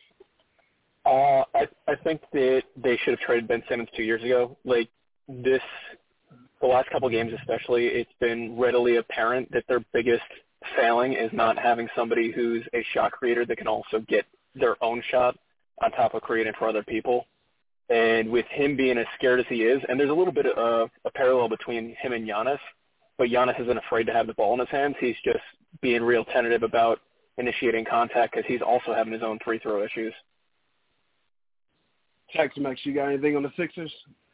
I think that they should have traded Ben Simmons 2 years ago. Like, the last couple games especially, it's been readily apparent that their biggest failing is not having somebody who's a shot creator that can also get their own shot on top of creating for other people. And with him being as scared as he is, and there's a little bit of a parallel between him and Giannis, but Giannis isn't afraid to have the ball in his hands. He's just being real tentative about initiating contact because he's also having his own free throw issues. Tex-Mex, you got anything on the Sixers?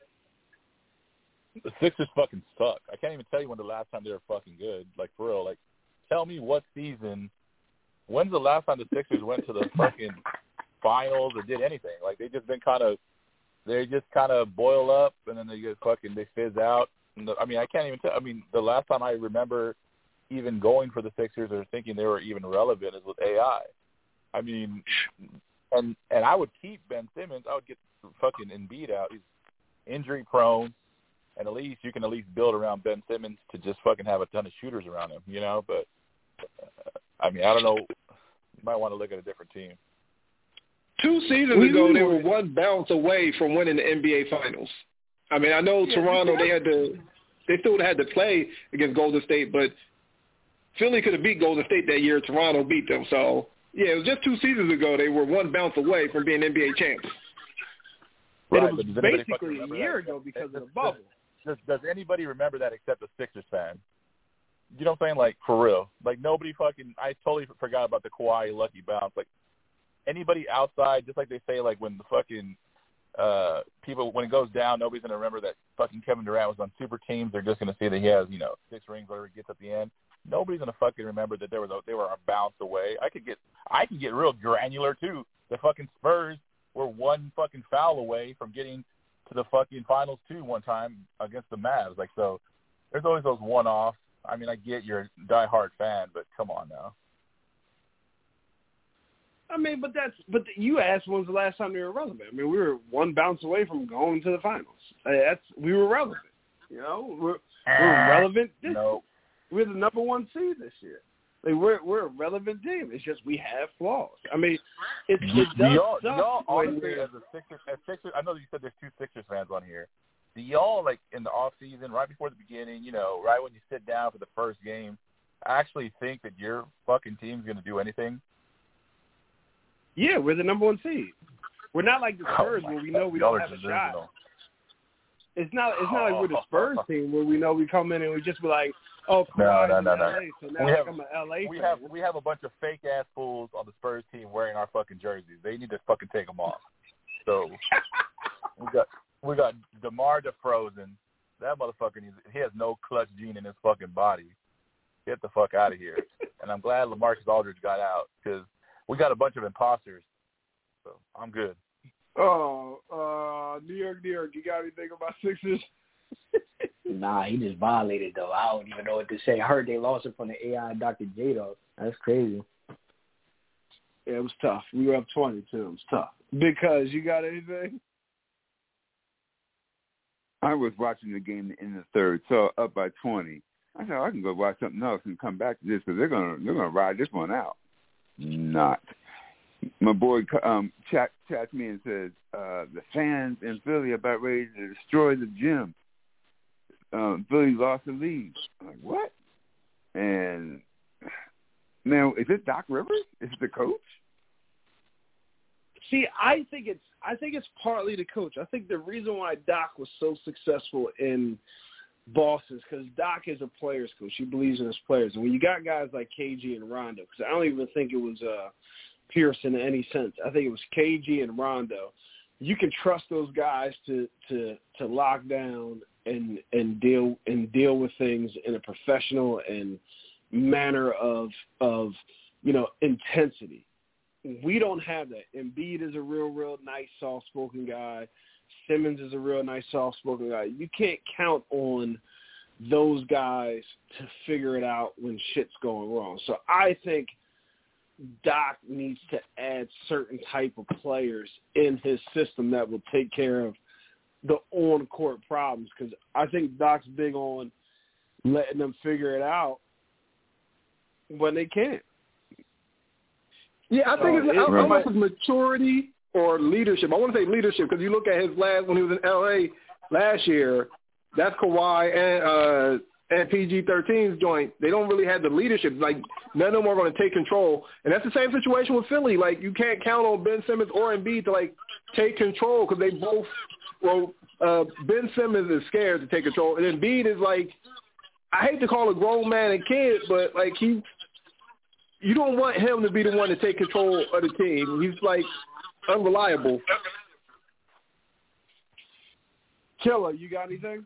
The Sixers fucking suck. I can't even tell you when the last time they were fucking good. Like, for real. Like, tell me what season. When's the last time the Sixers went to the fucking finals or did anything? Like, they just kind of boil up and then they fizz out. I mean, I can't even tell. I mean, the last time I remember even going for the Sixers or thinking they were even relevant is with AI. I mean, and I would keep Ben Simmons. I would get fucking Embiid out. He's injury prone, and at least you can build around Ben Simmons to just fucking have a ton of shooters around him, you know. But I mean, I don't know. You might want to look at a different team. 2 seasons ago, they were one bounce away from winning the NBA Finals. I mean, I know Toronto, they still had to play against Golden State, but Philly could have beat Golden State that year. Toronto beat them. So, yeah, it was just 2 seasons ago. They were one bounce away from being NBA champs. Right, it was basically a year ago because of the bubble. Does anybody remember that except a Sixers fan? You know what I'm saying? Like, for real. Like, nobody fucking – I totally forgot about the Kawhi lucky bounce. Like, anybody outside, just like they say, like, when the fucking people – when it goes down, nobody's going to remember that fucking Kevin Durant was on super teams. They're just going to see that he has, 6 rings, whatever he gets at the end. Nobody's going to fucking remember that they were a bounce away. I can get real granular, too. The fucking Spurs were one fucking foul away from getting to the fucking finals, too, one time against the Mavs. Like, so there's always those one-offs. I mean, I get you're a diehard fan, but come on now. I mean, but you asked when's the last time they were relevant. I mean, we were one bounce away from going to the finals. We were relevant. You know, we're relevant this year. We're the number one seed this year. Like we're a relevant team. It's just we have flaws. I mean, it does suck. Y'all honestly, as Sixers, I know you said there's 2 Sixers fans on here. Do y'all, like, in the off season, right before the beginning, you know, right when you sit down for the first game, actually think that your fucking team's going to do anything? Yeah, we're the number one seed. We're not like the Spurs where we know we don't have a shot. It's not like we're the Spurs team where we know we come in and we just be like, oh, Kawhi's in LA, so now I'm an LA fan. We have a bunch of fake-ass fools on the Spurs team wearing our fucking jerseys. They need to fucking take them off. So we got DeMar DeRozan. That motherfucker, he has no clutch gene in his fucking body. Get the fuck out of here. And I'm glad LaMarcus Aldridge got out because we got a bunch of imposters. So I'm good. Oh, New York, you got anything about Sixers? Nah, he just violated, though. I don't even know what to say. I heard they lost it from the AI and Dr. J, though. That's crazy. Yeah, it was tough. We were up 20, too. It was tough. Because you got anything? I was watching the game in the third, so up by 20. I said, I can go watch something else and come back to this because they're gonna ride this one out. Not. My boy chats me and says, the fans in Philly are about ready to destroy the gym. Philly lost the lead. I'm like, what? And now, is it Doc Rivers? Is it the coach? See, I think it's partly the coach. I think the reason why Doc was so successful in Boston is because Doc is a player's coach. He believes in his players. And when you got guys like KG and Rondo, because I don't even think it was Pierce in any sense. I think it was KG and Rondo. You can trust those guys to lock down and deal with things in a professional and manner of intensity. We don't have that. Embiid is a real nice, soft-spoken guy. Simmons is a real nice, soft-spoken guy. You can't count on those guys to figure it out when shit's going wrong. So I think Doc needs to add certain type of players in his system that will take care of the on-court problems, because I think Doc's big on letting them figure it out when they can. Yeah, I think it's almost maturity or leadership. I want to say leadership because you look at his when he was in L.A. last year, that's Kawhi and PG-13's joint. They don't really have the leadership. Like, none of them are going to take control. And that's the same situation with Philly. Like, you can't count on Ben Simmons or Embiid to, like, take control because they both Ben Simmons is scared to take control. And Embiid is like, I hate to call a grown man a kid, but, like, you don't want him to be the one to take control of the team. He's, like, unreliable. Killer, you got anything?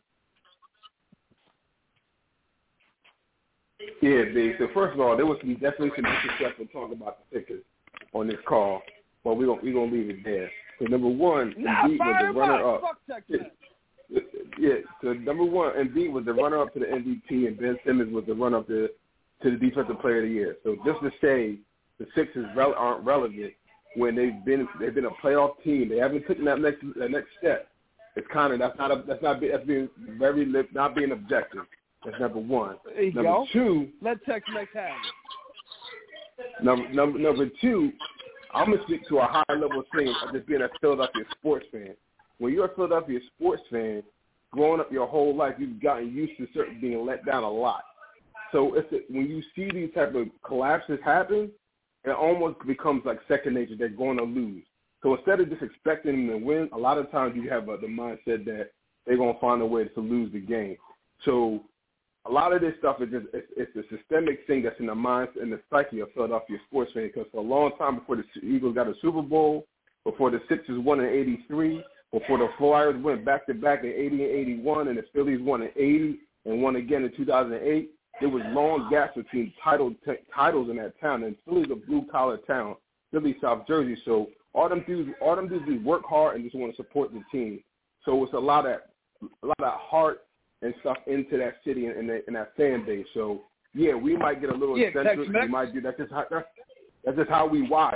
Yeah, big. So first of all, there was definitely some disrespectful talk about the Sixers on this call, but we're gonna leave it there. So number one, Embiid was the runner-up. Fuck Texas. Yeah. So number one, Embiid was the runner-up to the MVP, and Ben Simmons was the runner-up to the Defensive Player of the Year. So just to say the Sixers aren't relevant when they've been a playoff team, they haven't taken that next step. It's kind of that's being not being objective. That's number one. There you number go. Two, let Tex-Mex have it. Number two, I'm gonna speak to a high level thing of just being a Philadelphia sports fan. When you're a Philadelphia sports fan, growing up your whole life, you've gotten used to being let down a lot. So when you see these type of collapses happen, it almost becomes like second nature. They're going to lose. So instead of just expecting them to win, a lot of times you have the mindset that they're going to find a way to lose the game. So a lot of this stuff is it's a systemic thing that's in the mind and the psyche of Philadelphia sports fans. Because for a long time before the Eagles got a Super Bowl, before the Sixers won in '83, before the Flyers went back-to-back in '80 and '81, and the Phillies won in '80 and won again in 2008, there was long gaps between titles in that town. And Philly's a blue-collar town, Philly, South Jersey. So all them dudes work hard and just want to support the team. So it's a lot of heart and stuff into that city and that fan base. So yeah, we might get a little eccentric. We might do that's just how we wire.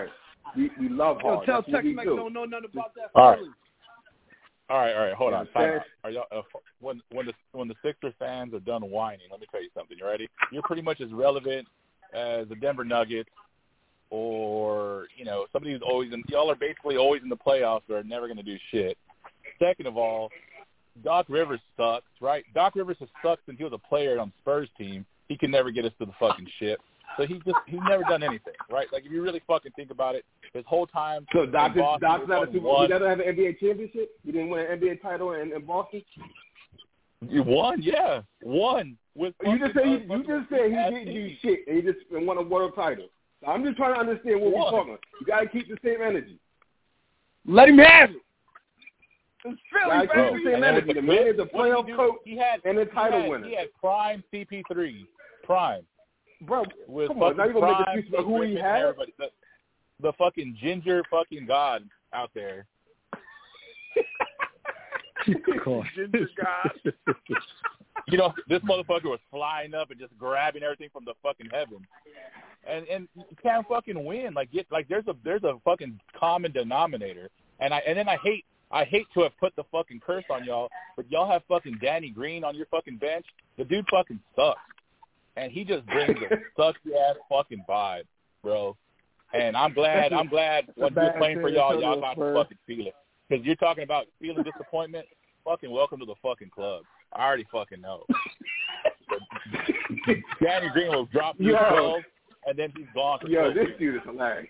We love hard. Tell That's what we Tex-Mex do. don't know nothing about that. All right. Hold on. Yeah, Time out. When the Sixers fans are done whining, let me tell you something. You ready? You're pretty much as relevant as the Denver Nuggets, or somebody who's always in. Y'all are basically always in the playoffs, but are never going to do shit. Second of all, Doc Rivers sucks, right? Doc Rivers has sucked since he was a player on Spurs team. He can never get us to the fucking ship. So he's never done anything, right? Like, if you really fucking think about it, his whole time. So Doc's not a Super Bowl. He doesn't have an NBA championship. He didn't win an NBA title in Boston. You won, yeah, won. With you just said he didn't do shit, and he just won a world title. So I'm just trying to understand what we're talking about. You got to keep the same energy. Let him have it. It's Philly, bro. Keep the same energy. The man is a playoff coach and a title winner. He had prime CP3, prime. Bro, with come on, now you're going to make a excuse about who he had? The fucking ginger fucking god out there. Ginger god. This motherfucker was flying up and just grabbing everything from the fucking heavens. And you can't fucking win. There's a fucking common denominator. And then I hate to have put the fucking curse on y'all, but y'all have fucking Danny Green on your fucking bench. The dude fucking sucks. And he just brings a sucky-ass fucking vibe, bro. And I'm glad when you're playing for y'all got to fucking feel it. Because you're talking about feeling disappointment, fucking welcome to the fucking club. I already fucking know. Danny Green will drop you 12, and then he's gone. This dude is hilarious.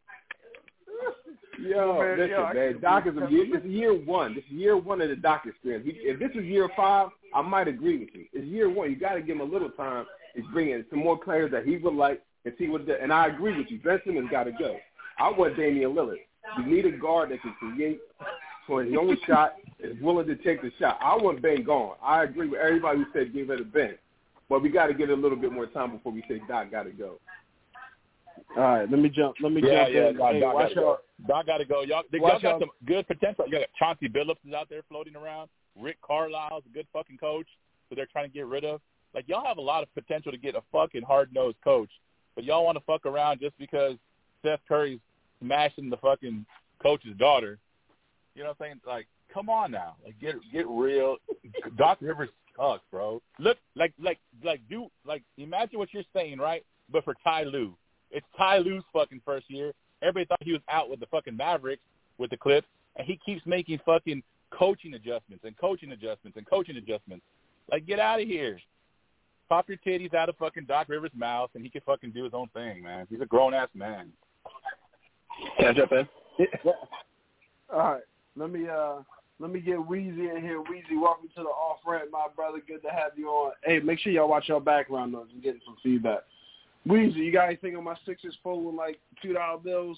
Man, Doc it's year one. This is year one of the Doc experience. If this is year 5, I might agree with you. It's year 1. You got to give him a little time. He's bringing some more players that he would like and see what. And I agree with you. Ben Simmons got to go. I want Damian Lillard. You need a guard that can create for his own shot, is willing to take the shot. I want Ben gone. I agree with everybody who said give it to Ben. But we got to give it a little bit more time before we say Doc got to go. All right, let me jump in. Doc got to go. Y'all got some good potential. You got Chauncey Billups is out there floating around. Rick Carlisle's a good fucking coach, so they're trying to get rid of. Like, y'all have a lot of potential to get a fucking hard-nosed coach, but y'all want to fuck around just because Steph Curry's smashing the fucking coach's daughter. You know what I'm saying? Like, come on now. Like, get real. Doc Rivers sucks, bro. Look, imagine what you're saying, right? But for Ty Lue. It's Ty Lue's fucking first year. Everybody thought he was out with the fucking Mavericks with the Clips, and he keeps making fucking coaching adjustments. Like, get out of here. Pop your titties out of fucking Doc Rivers' mouth, and he can fucking do his own thing, man. He's a grown-ass man. Can I jump in? All right. Let me get Weezy in here. Weezy, welcome to the off-ramp, my brother. Good to have you on. Hey, make sure y'all watch your background noise. I'm getting some feedback. Weezy, you got anything on my Sixers full with like $2 bills?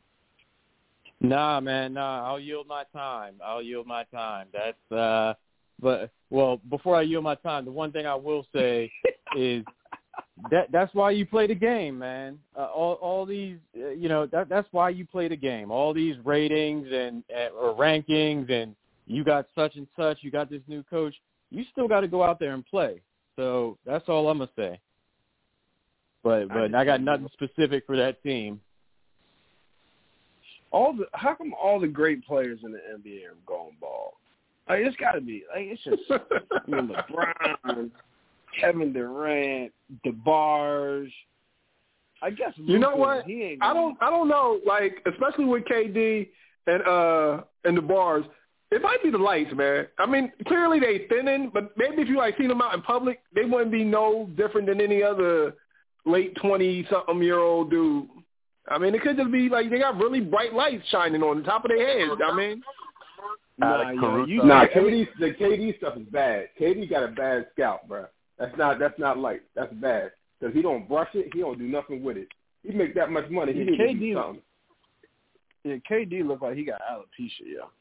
Nah, man, I'll yield my time. That's before I yield my time, the one thing I will say is that's why you play the game, man. All these, that's why you play the game. All these ratings or rankings, and you got such and such, you got this new coach. You still got to go out there and play. So that's all I'm gonna say. But I got nothing specific for that team. How come all the great players in the NBA are going bald? Like, it's got to be. Like, it's just LeBron, Kevin Durant, DeBarge. I guess Luka, you know what? He ain't I don't know. Like, especially with KD and DeBarge, it might be the lights, man. I mean, clearly they thinning, but maybe if you seen them out in public, they wouldn't be no different than any other late 20-something-year-old dude. I mean, it could just be like they got really bright lights shining on the top of their heads. I mean, the KD stuff is bad. KD got a bad scalp, bro. That's not light. That's bad because he don't brush it. He don't do nothing with it. He make that much money. He need to do something. Yeah, KD look like he got alopecia, yo.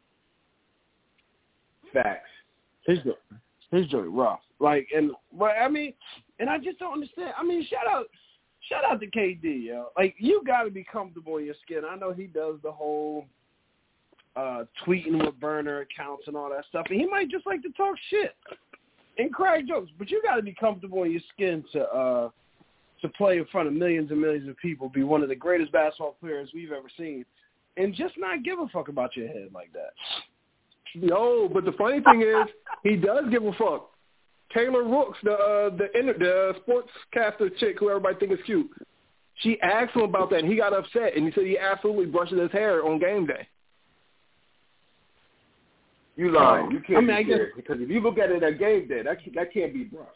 Facts. His joint rough. And I just don't understand. I mean, shout out to KD, yo. Like, you got to be comfortable in your skin. I know he does the whole tweeting with burner accounts and all that stuff, and he might just like to talk shit and crack jokes. But you got to be comfortable in your skin to to play in front of millions and millions of people, be one of the greatest basketball players we've ever seen, and just not give a fuck about your head like that. No, but the funny thing is, he does give a fuck. Taylor Rooks, the sportscaster chick who everybody think is cute, she asked him about that, and he got upset, and he said he absolutely brushes his hair on game day. You lying. You can't be serious. Because if you look at it at game day, that can't be brushed.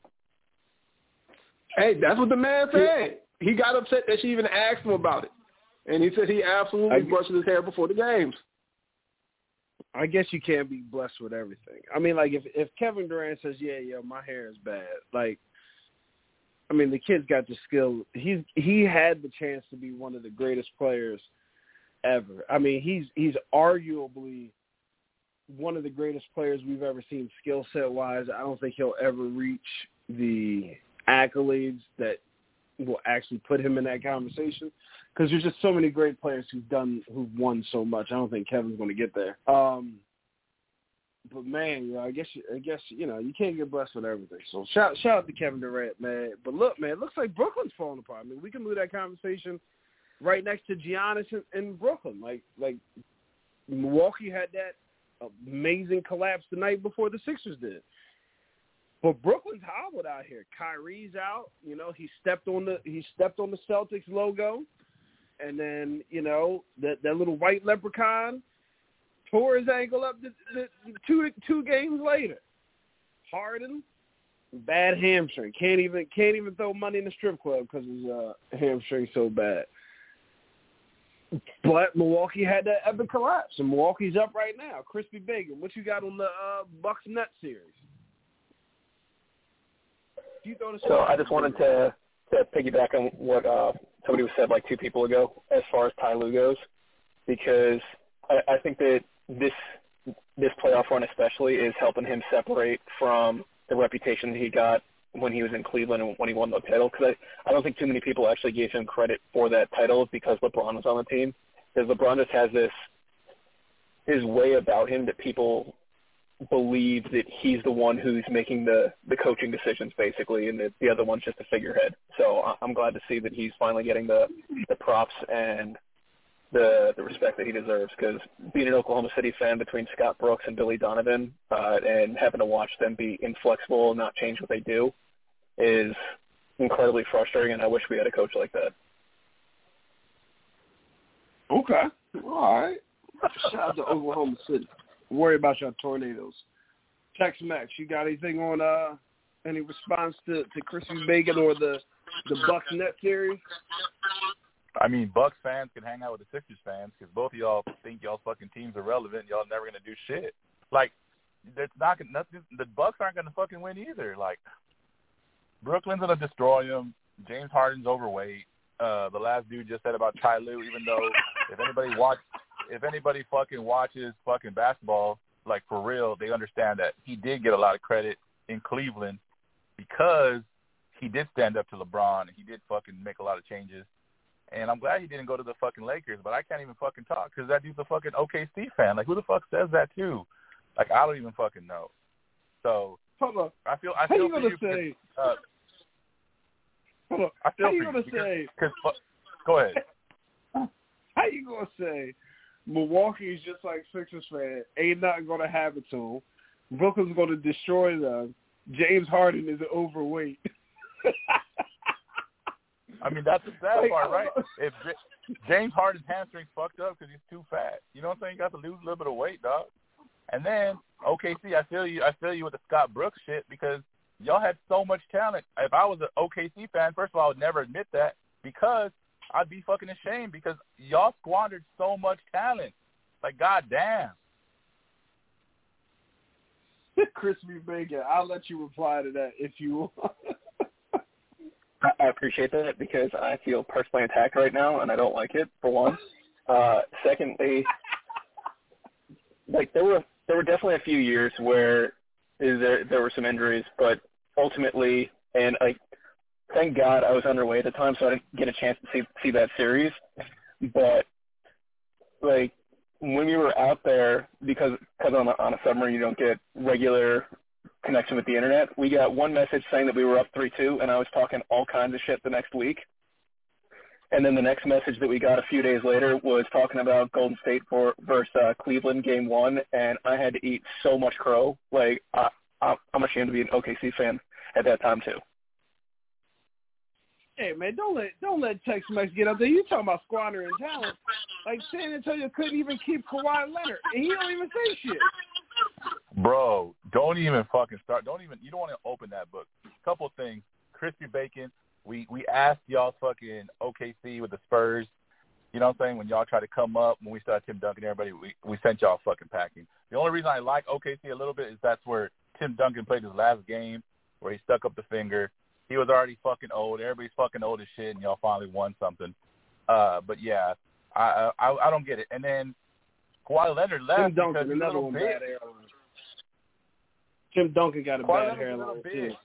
Hey, that's what the man said. He got upset that she even asked him about it. And he said he absolutely brushes his hair before the games. I guess you can't be blessed with everything. I mean, like, if Kevin Durant says, yeah, my hair is bad, like, I mean, the kid's got the skill. He had the chance to be one of the greatest players ever. I mean, he's arguably one of the greatest players we've ever seen skill set wise. I don't think he'll ever reach the accolades that will actually put him in that conversation, because there's just so many great players who've won so much. I don't think Kevin's going to get there. But man, I guess you can't get blessed with everything. So shout out to Kevin Durant, man. But look, man, it looks like Brooklyn's falling apart. I mean, we can move that conversation right next to Giannis in Brooklyn. Like Milwaukee had that amazing collapse the night before the Sixers did. But Brooklyn's hobbled out here. Kyrie's out. You know, he stepped on the Celtics logo, and then that little white leprechaun tore his ankle up the two games later. Harden, bad hamstring. Can't even throw money in the strip club because his hamstring's so bad. But Milwaukee had that epic collapse, and Milwaukee's up right now. Crispy Bacon, what you got on the Bucks-Nets series? So I just wanted to piggyback on what somebody said like 2 people ago as far as Ty Lue goes, because I think that this playoff run especially is helping him separate from the reputation that he got when he was in Cleveland and when he won the title, because I don't think too many people actually gave him credit for that title because LeBron was on the team, because LeBron just has his way about him that people believe that he's the one who's making the coaching decisions basically, and that the other one's just a figurehead. So I'm glad to see that he's finally getting the props and the respect that he deserves, because being an Oklahoma City fan between Scott Brooks and Billy Donovan and having to watch them be inflexible and not change what they do is incredibly frustrating, and I wish we had a coach like that. Okay. All right. Shout out to Oklahoma City. Worry about your tornadoes. Tex-Mex, you got anything on any response to Crispy Bacon or the Bucks-Nets series? I mean, Bucks fans can hang out with the Sixers fans because both of y'all think y'all fucking teams are relevant. Y'all never going to do shit. Like, it's not nothing. The Bucks aren't going to fucking win either. Like, Brooklyn's going to destroy them. James Harden's overweight. The last dude just said about Ty Lue, even though if anybody fucking watches fucking basketball, like for real, they understand that he did get a lot of credit in Cleveland because he did stand up to LeBron and he did fucking make a lot of changes. And I'm glad he didn't go to the fucking Lakers, but I can't even fucking talk because that dude's a fucking OKC fan. Like, who the fuck says that too? Like, I don't even fucking know. So hold on. I feel how for you gonna you say? because, Hold on. I feel how you for gonna you say? because go ahead. How you gonna say Milwaukee's just like Sixers fan? Ain't nothing gonna happen to them. Brooklyn's gonna destroy them. James Harden is overweight. I mean, that's the sad part, right? If James Harden's hamstring's fucked up because he's too fat. You know what I'm saying? You got to lose a little bit of weight, dog. And then OKC, I feel you with the Scott Brooks shit because y'all had so much talent. If I was an OKC fan, first of all, I would never admit that because I'd be fucking ashamed because y'all squandered so much talent. Like, goddamn. Crispy Bacon, I'll let you reply to that if you want. I appreciate that because I feel personally attacked right now, and I don't like it, for one. Secondly, like there were definitely a few years where there were some injuries, but ultimately, and thank God I was underway at the time, so I didn't get a chance to see that series. But like when we were out there, because on a submarine you don't get regular connection with the internet. We got one message saying that we were up 3-2, and I was talking all kinds of shit the next week. And then the next message that we got a few days later was talking about Golden State versus Cleveland Game 1, and I had to eat so much crow. Like, I'm ashamed to be an OKC fan at that time, too. Hey, man, don't let Tex-Mex get up there. You talking about squandering talent. Like, San Antonio couldn't even keep Kawhi Leonard, and he don't even say shit. Bro, don't even fucking start. You don't want to open that book. Couple of things. Crispy bacon. We asked y'all fucking OKC with the Spurs. You know what I'm saying? When y'all tried to come up, when we started Tim Duncan, everybody, we sent y'all fucking packing. The only reason I like OKC a little bit is that's where Tim Duncan played his last game, where he stuck up the finger. He was already fucking old. Everybody's fucking old as shit, and y'all finally won something. But yeah, I don't get it. And then Kawhi Leonard left Tim Duncan, because he's a another little one big. bad hairline. Tim Duncan got a Kawhi bad hairline big. too.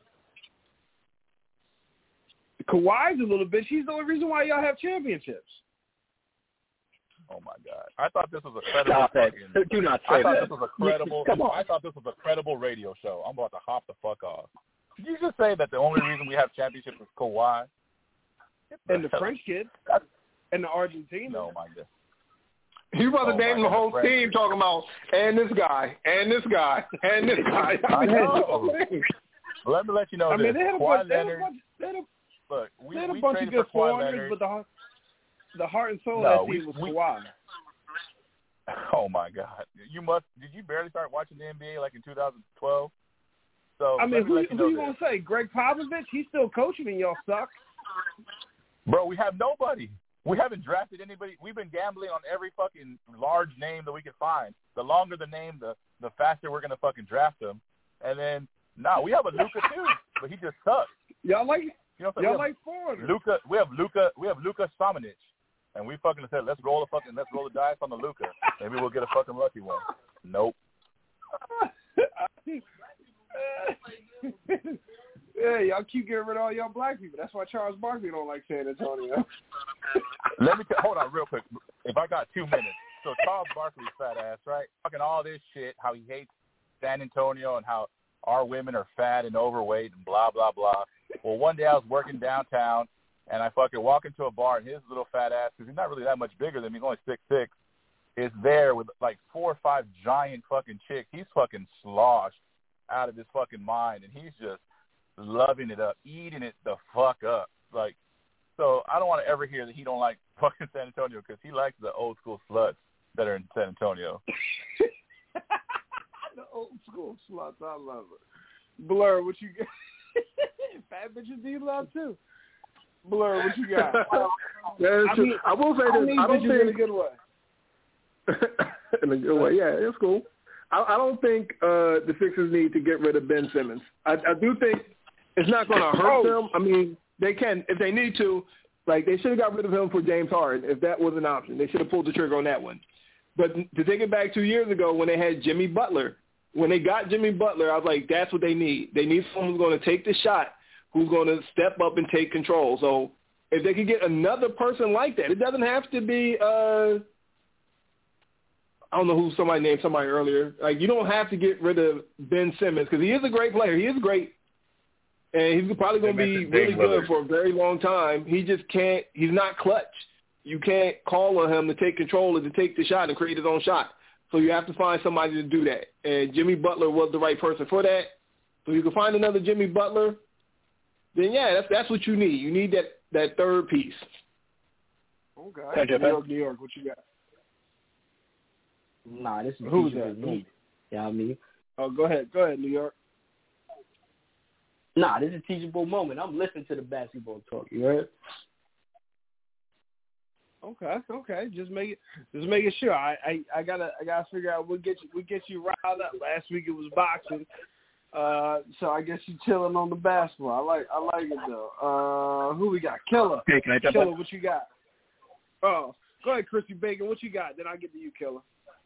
Kawhi's a little bitch. He's the only reason why y'all have championships. Oh my God! I thought this was a credible. Stop it. Do not say I thought that. this was a credible. Come on. I thought this was a credible radio show. I'm about to hop the fuck off. Did you just say that the only reason we have championships is Kawhi? And the French kid. And the Argentina. No, my God. You about to name the whole team talking about, and this guy, and this guy, and this guy. I know. Let me let you know I mean, this. they had a Kawhi bunch, Leonard. Look, we they had a bunch of traded good for Kawhi foreigners, Leonard. but the heart and soul No, of that team was Kawhi. Oh my God! Did you barely start watching the NBA like in 2012? So I mean, who you know gonna say? Greg Popovich? He's still coaching, and y'all suck. Bro, we have nobody. We haven't drafted anybody. We've been gambling on every fucking large name that we can find. The longer the name, the faster we're gonna fucking draft them. And then we have a Luka too, but he just sucks. Y'all like y'all like foreigners. Luka. We have Luka Samanic, and we fucking said let's roll the dice on the Luka. Maybe we'll get a fucking lucky one. Nope. Yeah, y'all keep getting rid of all y'all black people. That's why Charles Barkley don't like San Antonio. Let me hold on real quick. If I got 2 minutes. So Charles Barkley's fat ass, right? Talking all this shit, how he hates San Antonio and how our women are fat and overweight and blah, blah, blah. Well, one day I was working downtown, and I fucking walk into a bar, and his little fat ass, because he's not really that much bigger than me, he's only 6'6", is there with like 4 or 5 giant fucking chicks. He's fucking sloshed out of his fucking mind, and he's just loving it up, eating it the fuck up. Like, so I don't want to ever hear that he don't like fucking San Antonio because he likes the old school sluts that are in San Antonio. The old school sluts, I love it. Blur, what you got? Fat bitches do you love too? Blur, what you got? I will say this. I don't think in a good way. In a good way, yeah, it's cool. I don't think the Sixers need to get rid of Ben Simmons. I do think it's not going to hurt them. I mean, they can if they need to. Like, they should have got rid of him for James Harden if that was an option. They should have pulled the trigger on that one. But to take it back 2 years ago when they had Jimmy Butler, when they got Jimmy Butler, I was like, that's what they need. They need someone who's going to take the shot, who's going to step up and take control. So if they could get another person like that, it doesn't have to be I don't know who somebody named somebody earlier. Like, you don't have to get rid of Ben Simmons because he is a great player. He is great. And he's probably going to be really good for a very long time. He just can't – he's not clutch. You can't call on him to take control and to take the shot and create his own shot. So you have to find somebody to do that. And Jimmy Butler was the right person for that. So you can find another Jimmy Butler, then, yeah, that's what you need. You need that third piece. Okay. New York, what you got? Nah, this is Who's teachable that? moment. You know what I mean? Oh, go ahead, New York. Nah, this is a teachable moment. I'm listening to the basketball talk. You heard? Okay. Just making sure. I gotta figure out what gets you riled up. Last week it was boxing, so I guess you chilling on the basketball. I like it though. Who we got? Killer. Hey, can I jump Killer, in? what you got? Oh, go ahead, Chrissy Bacon. What you got? Then I'll get to you, Killer.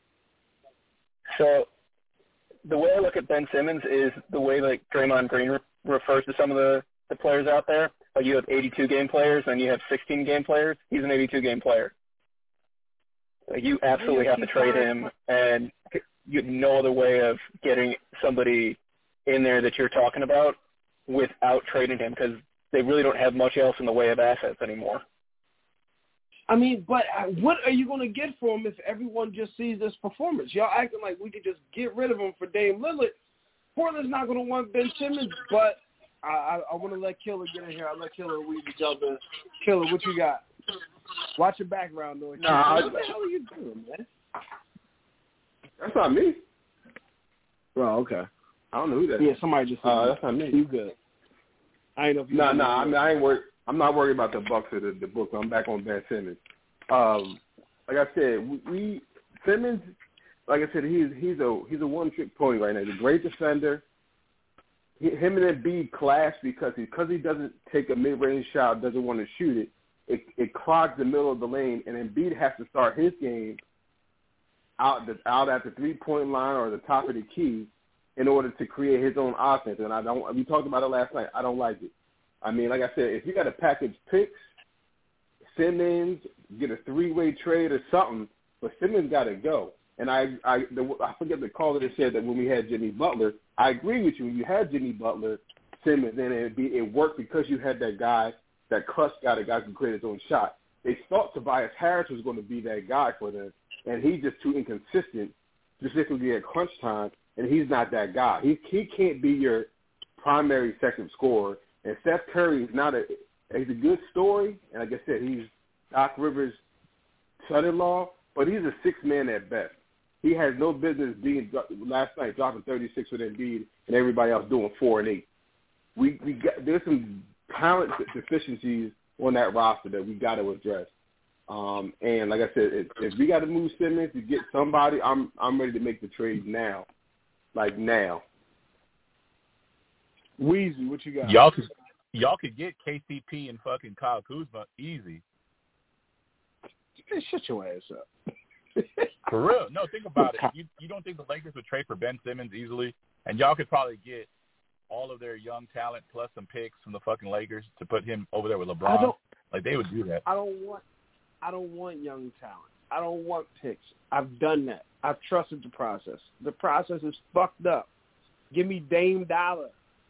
So the way I look at Ben Simmons is the way like Draymond Green refers to some of the players out there. Like, you have 82-game players and you have 16-game players. He's an 82-game player. Like, you absolutely have to trade him, and you have no other way of getting somebody in there that you're talking about without trading him because they really don't have much else in the way of assets anymore. I mean, but what are you going to get for him if everyone just sees this performance? Y'all acting like we could just get rid of him for Dame Lillard. Portland's not going to want Ben Simmons, but I want to let Killer get in here. I'll let Killer weave the jump in. Killer, what you got? Watch your background noise. What the hell are you doing, man? That's not me. Well, okay. I don't know who that is. Yeah, somebody just said that's not me. You good. I ain't know if you I ain't worried. I'm not worried about the Bucks or the book. I'm back on Ben Simmons. Like I said, Simmons, like I said, he's a one-trick pony right now. He's a great defender. Him and Embiid clash because he doesn't take a mid-range shot, doesn't want to shoot it. It clogs the middle of the lane, and Embiid has to start his game out at the three-point line or the top of the key in order to create his own offense. And we talked about it last night. I don't like it. I mean, like I said, if you got to package picks, Simmons, get a three-way trade or something, but Simmons got to go. And I forget the caller that said that when we had Jimmy Butler. I agree with you. When you had Jimmy Butler, Simmons, then it worked because you had that guy, that clutch guy, the guy who can create his own shot. They thought Tobias Harris was going to be that guy for them, and he's just too inconsistent, specifically at crunch time, and he's not that guy. He can't be your primary second scorer. And Steph Curry is he's a good story, and like I said, he's Doc Rivers' son-in-law, but he's a sixth man at best. He has no business being last night dropping 36 with Embiid and everybody else doing 4 and 8. There's some talent deficiencies on that roster that we got to address. And like I said, if we got to move Simmons to get somebody, I'm ready to make the trade now, like now. Weezy, what you got? Y'all could get KCP and fucking Kyle Kuzma easy. Hey, shut your ass up. For real. No, think about it. You don't think the Lakers would trade for Ben Simmons easily? And y'all could probably get all of their young talent plus some picks from the fucking Lakers to put him over there with LeBron. Like, they would do that. I don't want young talent. I don't want picks. I've done that. I've trusted the process. The process is fucked up. Give me Dame Dollar.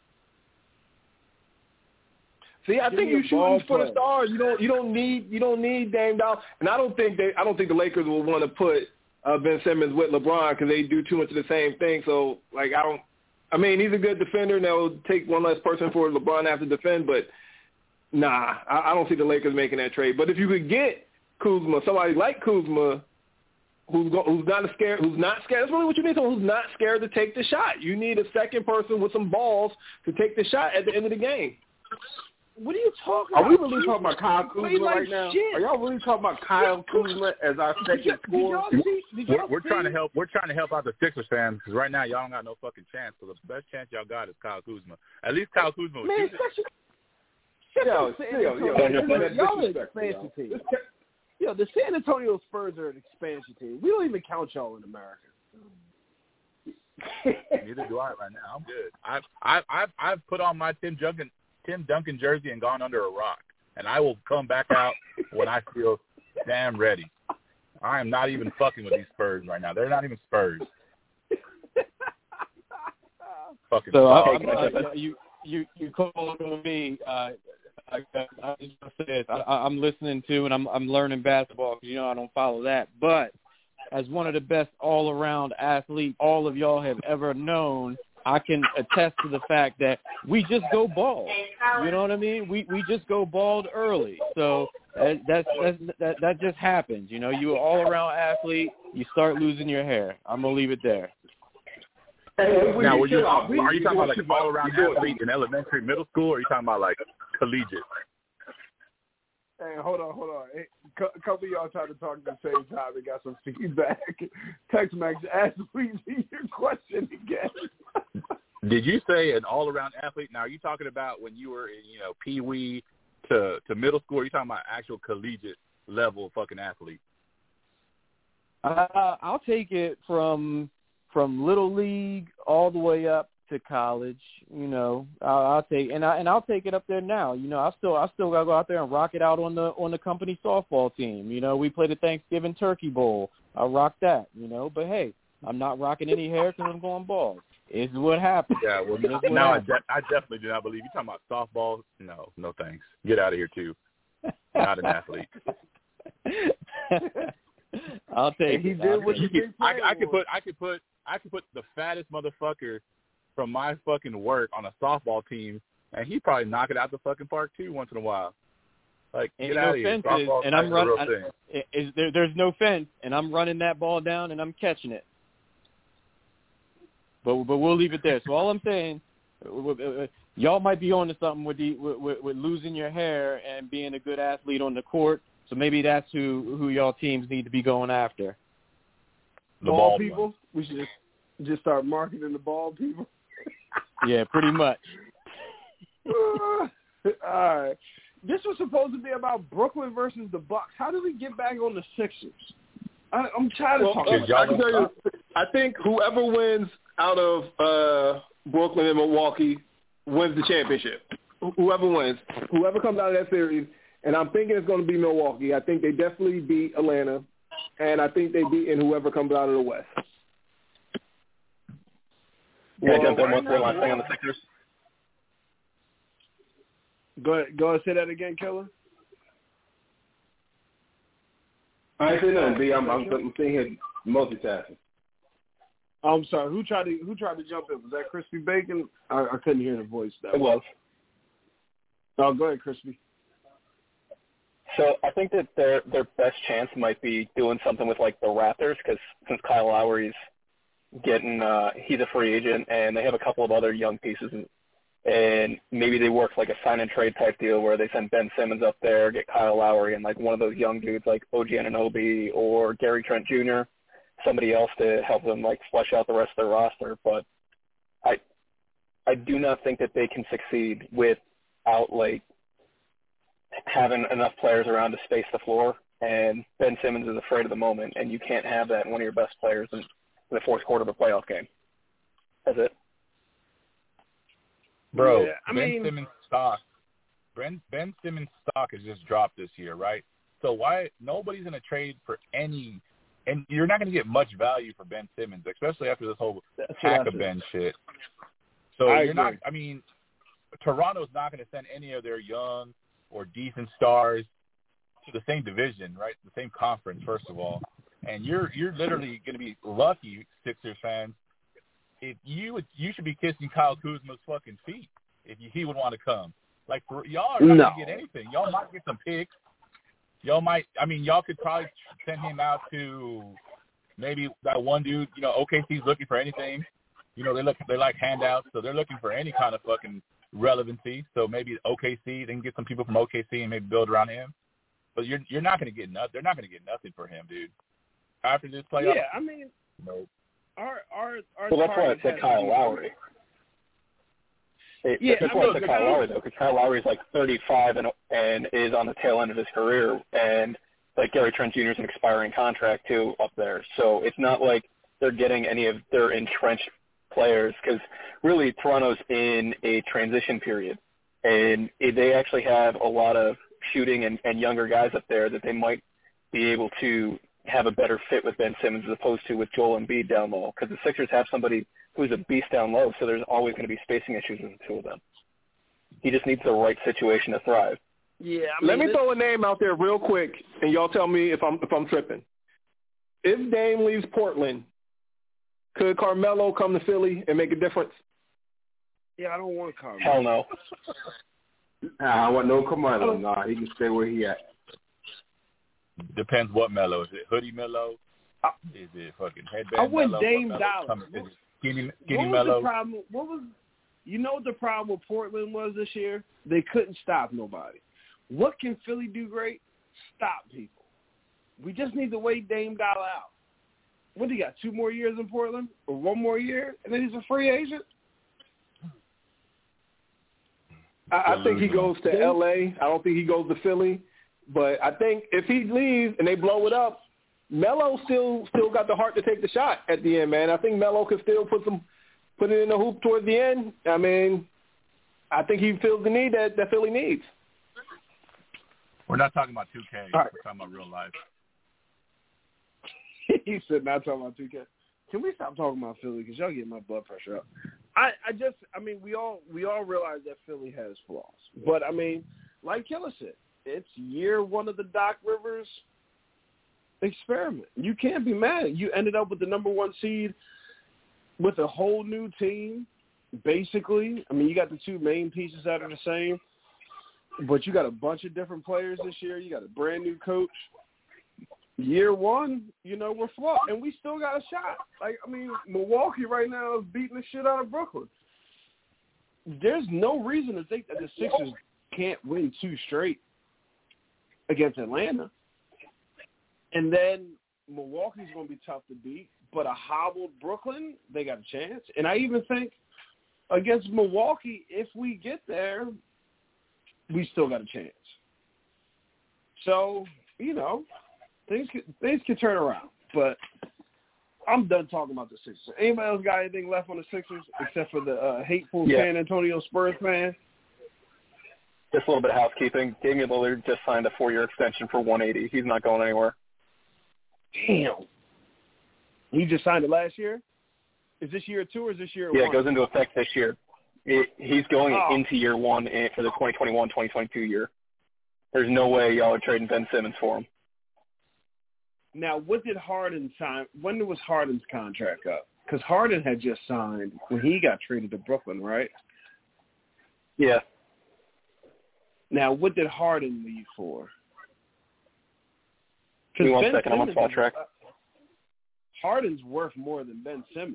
See, I think you're shooting for the stars. You don't need Dame Dollar, and I don't think the Lakers will want to put Ben Simmons with LeBron because they do too much of the same thing. So, like, I mean, he's a good defender, and they'll take one less person for LeBron to have to defend. But nah, I don't see the Lakers making that trade. But if you could get Kuzma, somebody like Kuzma, who's not scared. That's really what you need. Someone who's not scared to take the shot. You need a second person with some balls to take the shot at the end of the game. What are you talking about? Are we really talking about Kyle Kuzma right now? Are y'all really talking about Kyle Kuzma as our second scorer? We're trying to help. We're trying to help out the Sixers fans because right now y'all don't got no fucking chance. So the best chance y'all got is Kyle Kuzma. At least Kyle Kuzma was man, y'all an expansion team. Yo, the San Antonio Spurs are an expansion team. We don't even count y'all in America. Neither do I right now. I'm good. I've put on my Tim Duncan jersey and gone under a rock, and I will come back out when I feel damn ready. I am not even fucking with these Spurs right now. They're not even Spurs. Fucking so you calling on me. I'm listening to and I'm learning basketball because I don't follow that. But as one of the best all-around athletes all of y'all have ever known, I can attest to the fact that we just go bald. You know what I mean? We just go bald early. So that just happens. You're an all-around athlete. You start losing your hair. I'm gonna leave it there. Now, are you talking about like an all-around athlete in elementary, middle school, or are you talking about like collegiate? Hey, hold on. Hey, a couple of y'all trying to talk at the same time and got some feedback. Text-Max, ask Weezy your question again. Did you say an all-around athlete? Now, are you talking about when you were in, pee-wee to middle school, or are you talking about actual collegiate level fucking athlete? I'll take it from little league all the way up to college. I'll take I'll take it up there now. I still gotta go out there and rock it out on the company softball team. We play the Thanksgiving Turkey Bowl. I rock that. But hey, I'm not rocking any hair because I'm going bald. It's what happens. Yeah, well, now I definitely do not believe. You talking about softball? No thanks. Get out of here, too. Not an athlete. I'll take it. I could put the fattest motherfucker from my fucking work on a softball team, and he'd probably knock it out the fucking park, too, once in a while. Like, get out of here. Softball's and I'm running. There's no fence, and I'm running that ball down, and I'm catching it. But we'll leave it there. So all I'm saying, y'all might be on to something with losing your hair and being a good athlete on the court. So maybe that's who y'all teams need to be going after. The ball people? We should just start marketing the ball people? Yeah, pretty much. All right. This was supposed to be about Brooklyn versus the Bucks. How do we get back on the Sixers? I'm tired of talking about it. I think whoever wins out of Brooklyn and Milwaukee wins the championship. Whoever wins. Whoever comes out of that series, and I'm thinking it's going to be Milwaukee. I think they definitely beat Atlanta, and I think they beat whoever comes out of the West. Can I jump in one last thing on the Sixers? Go ahead, say that again, Killer. I ain't saying nothing, B. I'm sitting here multitasking. I'm sorry. Who tried to jump in? Was that Crispy Bacon? I couldn't hear the voice. It was. Oh, go ahead, Crispy. So I think that their best chance might be doing something with like the Raptors, because since Kyle Lowry's getting he's a free agent, and they have a couple of other young pieces, and maybe they work like a sign and trade type deal where they send Ben Simmons up there, get Kyle Lowry, and like one of those young dudes like OG Anunoby or Gary Trent Jr., somebody else to help them like flesh out the rest of their roster. But I do not think that they can succeed without like having enough players around to space the floor, and Ben Simmons is afraid of the moment, and you can't have that in one of your best players in the fourth quarter of a playoff game. That's it. Bro, yeah, Ben Simmons' stock has just dropped this year, right? So why nobody's going to trade for any, and you're not going to get much value for Ben Simmons, especially after this whole hack of Ben shit. So you're not. I mean, Toronto's not going to send any of their young or decent stars to the same division, right? The same conference, first of all, and you're literally going to be lucky, Sixers fans. If you should be kissing Kyle Kuzma's fucking feet if he would want to come. Like, y'all are not going to get anything. Y'all might get some picks. Y'all could probably send him out to maybe that one dude. You know, OKC's looking for anything. You know, they like handouts, so they're looking for any kind of fucking relevancy. So maybe OKC, they can get some people from OKC and maybe build around him. But you're not going to get nothing. They're not going to get nothing for him, dude. After this playoff. Yeah, I mean, nope. Well, that's why I said Kyle Lowry. That's why I said Kyle Lowry, though, because Kyle Lowry is like 35 and is on the tail end of his career, and like Gary Trent Jr. is an expiring contract too up there. So it's not like they're getting any of their entrenched players, because really Toronto's in a transition period, and they actually have a lot of shooting and younger guys up there that they might be able to have a better fit with Ben Simmons as opposed to with Joel Embiid down low, because the Sixers have somebody who's a beast down low, so there's always going to be spacing issues with the two of them. He just needs the right situation to thrive. Yeah, Let me throw a name out there real quick, and y'all tell me if I'm tripping. If Dame leaves Portland, could Carmelo come to Philly and make a difference? Yeah, I don't want Carmelo. Hell no. I want no Carmelo. Nah, he can stay where he at. Depends what Melo. Is it hoodie Melo? Is it fucking headband I want Melo? Dame Dollar. Skinny what Melo? Was the problem? You know what the problem with Portland was this year? They couldn't stop nobody. What can Philly do great? Stop people. We just need to wait Dame Dollar out. What do you got, 2 more years in Portland? Or 1 more year? And then he's a free agent? I think he goes to L.A. I don't think he goes to Philly. But I think if he leaves and they blow it up, Melo still got the heart to take the shot at the end, man. I think Melo could still put it in the hoop towards the end. I mean, I think he feels the need that Philly needs. We're not talking about 2K. Right. We're talking about real life. He said not talking about 2K. Can we stop talking about Philly because y'all get my blood pressure up? We all realize that Philly has flaws, but I mean, like Killer said, it's year one of the Doc Rivers experiment. You can't be mad. You ended up with the number one seed with a whole new team, basically. I mean, you got the two main pieces that are the same, but you got a bunch of different players this year. You got a brand new coach. Year one, we're flawed, and we still got a shot. Milwaukee right now is beating the shit out of Brooklyn. There's no reason to think that the Sixers can't win two straight against Atlanta. And then Milwaukee's going to be tough to beat, but a hobbled Brooklyn, they got a chance. And I even think against Milwaukee, if we get there, we still got a chance. So, things can turn around. But I'm done talking about the Sixers. Anybody else got anything left on the Sixers except for the hateful San Antonio Spurs fan? Just a little bit of housekeeping. Damian Lillard just signed a 4-year extension for $180. He's not going anywhere. Damn. He just signed it last year? Is this year 2 or is this year 1? Yeah, it goes into effect this year. He's going into year 1 for the 2021-2022 year. There's no way y'all are trading Ben Simmons for him. Now, what did Harden sign? When was Harden's contract up? Because Harden had just signed when he got traded to Brooklyn, right? Yeah. Now, what did Harden leave for? Give me 1 second. I'm on spot track. Harden's worth more than Ben Simmons.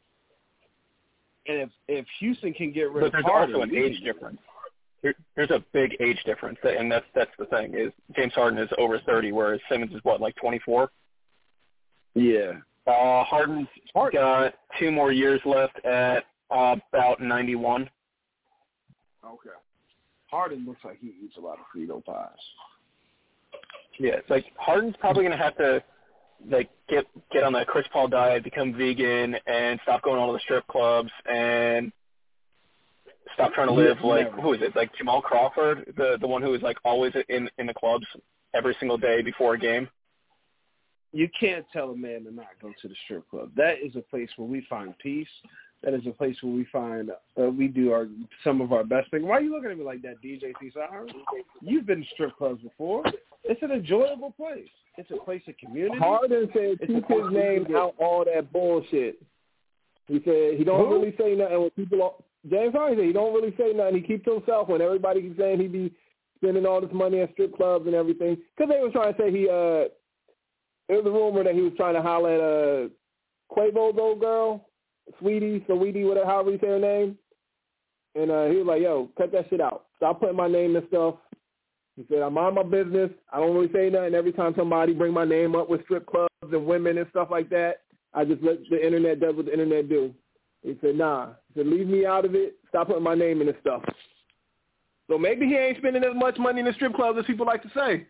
And if Houston can get rid of Harden... But there's also an age difference. There's a big age difference, and that's the thing, is James Harden is over 30, whereas Simmons is, 24? Yeah. Harden's got 2 more years left at about 91. Okay. Harden looks like he eats a lot of Frito pies. Yeah, it's Harden's probably going to have to get on that Chris Paul diet, become vegan, and stop going to all the strip clubs, and stop trying to live who is it? Jamal Crawford, the one who is always in the clubs every single day before a game. You can't tell a man to not go to the strip club. That is a place where we find peace. That is a place where we find we do some of our best things. Why are you looking at me like that, DJ Cesar? You've been to strip clubs before. It's an enjoyable place. It's a place of community. Harden said keep his name out all that bullshit. He said he don't really say nothing when people. James Harden said he don't really say nothing. He keeps to himself when everybody keeps saying he be spending all this money at strip clubs and everything. Because they were trying to say it was a rumor that he was trying to holler at Quavo's old girl, Sweetie, however you say her name. And he was like, yo, cut that shit out. Stop putting my name and stuff. He said, I mind my business. I don't really say nothing. Every time somebody bring my name up with strip clubs and women and stuff like that, I just let the internet do what the internet do. He said, nah. He said, leave me out of it. Stop putting my name in this stuff. So maybe he ain't spending as much money in the strip clubs as people like to say.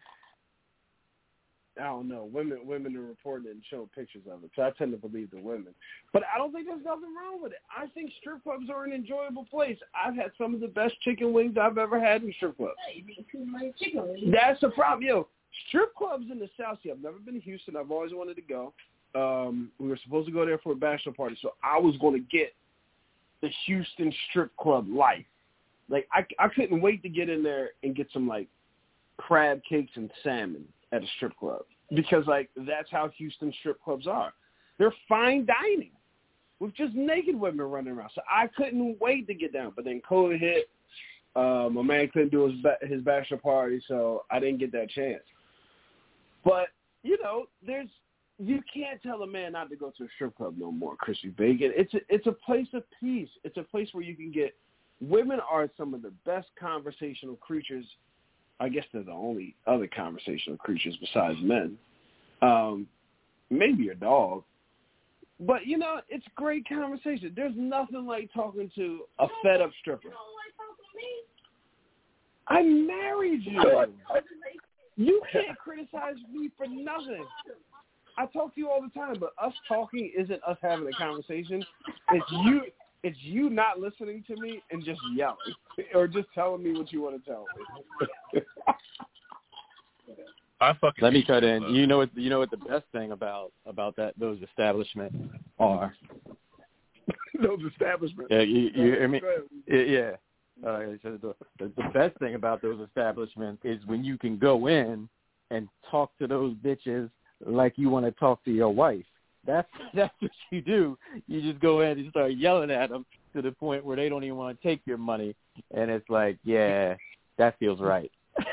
I don't know. Women are reporting it and showing pictures of it, so I tend to believe the women. But I don't think there's nothing wrong with it. I think strip clubs are an enjoyable place. I've had some of the best chicken wings I've ever had in strip clubs. Hey, you too much chicken wings. That's the problem. Yo, strip clubs in the South Sea. I've never been to Houston. I've always wanted to go. We were supposed to go there for a bachelor party, so I was going to get the Houston strip club life. I couldn't wait to get in there and get some crab cakes and salmon at a strip club because that's how Houston strip clubs are. They're fine dining with just naked women running around. So I couldn't wait to get down. But then COVID hit. My man couldn't do his bachelor party, so I didn't get that chance. But you can't tell a man not to go to a strip club no more, Chrissy Bacon. It's a place of peace. It's a place where you can get women are some of the best conversational creatures. I guess they're the only other conversational creatures besides men. Maybe your dog. But, it's great conversation. There's nothing like talking to a fed-up stripper. You don't like talking to me? I married you. You can't criticize me for nothing. I talk to you all the time, but us talking isn't us having a conversation. It's you not listening to me and just yelling or just telling me what you want to tell me. Let me cut in. You know what the best thing about those establishments are? Those establishments. Yeah, you I mean, yeah. So the best thing about those establishments is when you can go in and talk to those bitches like you want to talk to your wife. That's what you do. You just go in and start yelling at them to the point where they don't even want to take your money, and it's like, yeah, that feels right.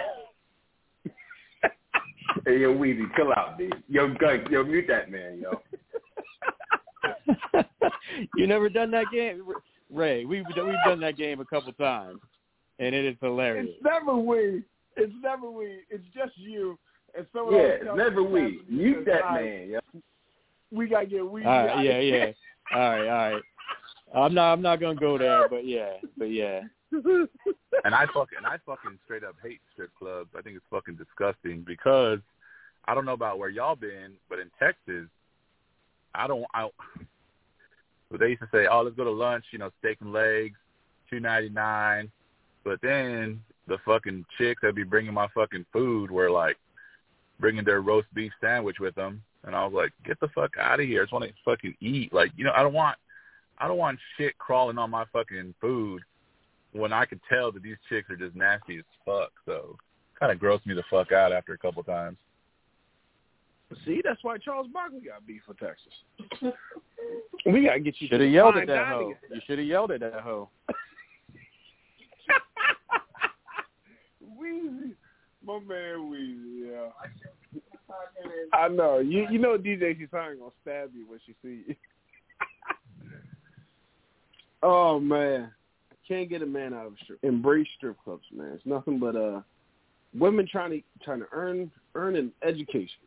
Hey, yo, Weezy, chill out, dude. Yo, mute that man, yo. You never done that game, Ray? We've done that game a couple times, and it is hilarious. It's never we. It's just you and someone else. Yeah, it's never we. Mute that man, yo. We gotta get Weezy. All right, yeah. All right. I'm not gonna go there, but yeah. And I fucking straight up hate strip clubs. I think it's fucking disgusting because I don't know about where y'all been, but in Texas, they used to say, oh, let's go to lunch, steak and legs, $2.99. But then the fucking chicks that be bringing my fucking food were like bringing their roast beef sandwich with them, and I was like, get the fuck out of here! I just want to fucking eat. Like, I don't want shit crawling on my fucking food when I can tell that these chicks are just nasty as fuck. So kind of grossed me the fuck out after a couple times. See, that's why Charles Barkley got beef with Texas. We gotta get you. Should have yelled at that hoe. You should have yelled at that hoe. Weezy, my man Weezy, yeah. I know. You know DJ Chisani gonna stab you when she see you. Oh man, I can't get a man out of embrace strip clubs, man. It's nothing but women trying to earn an education.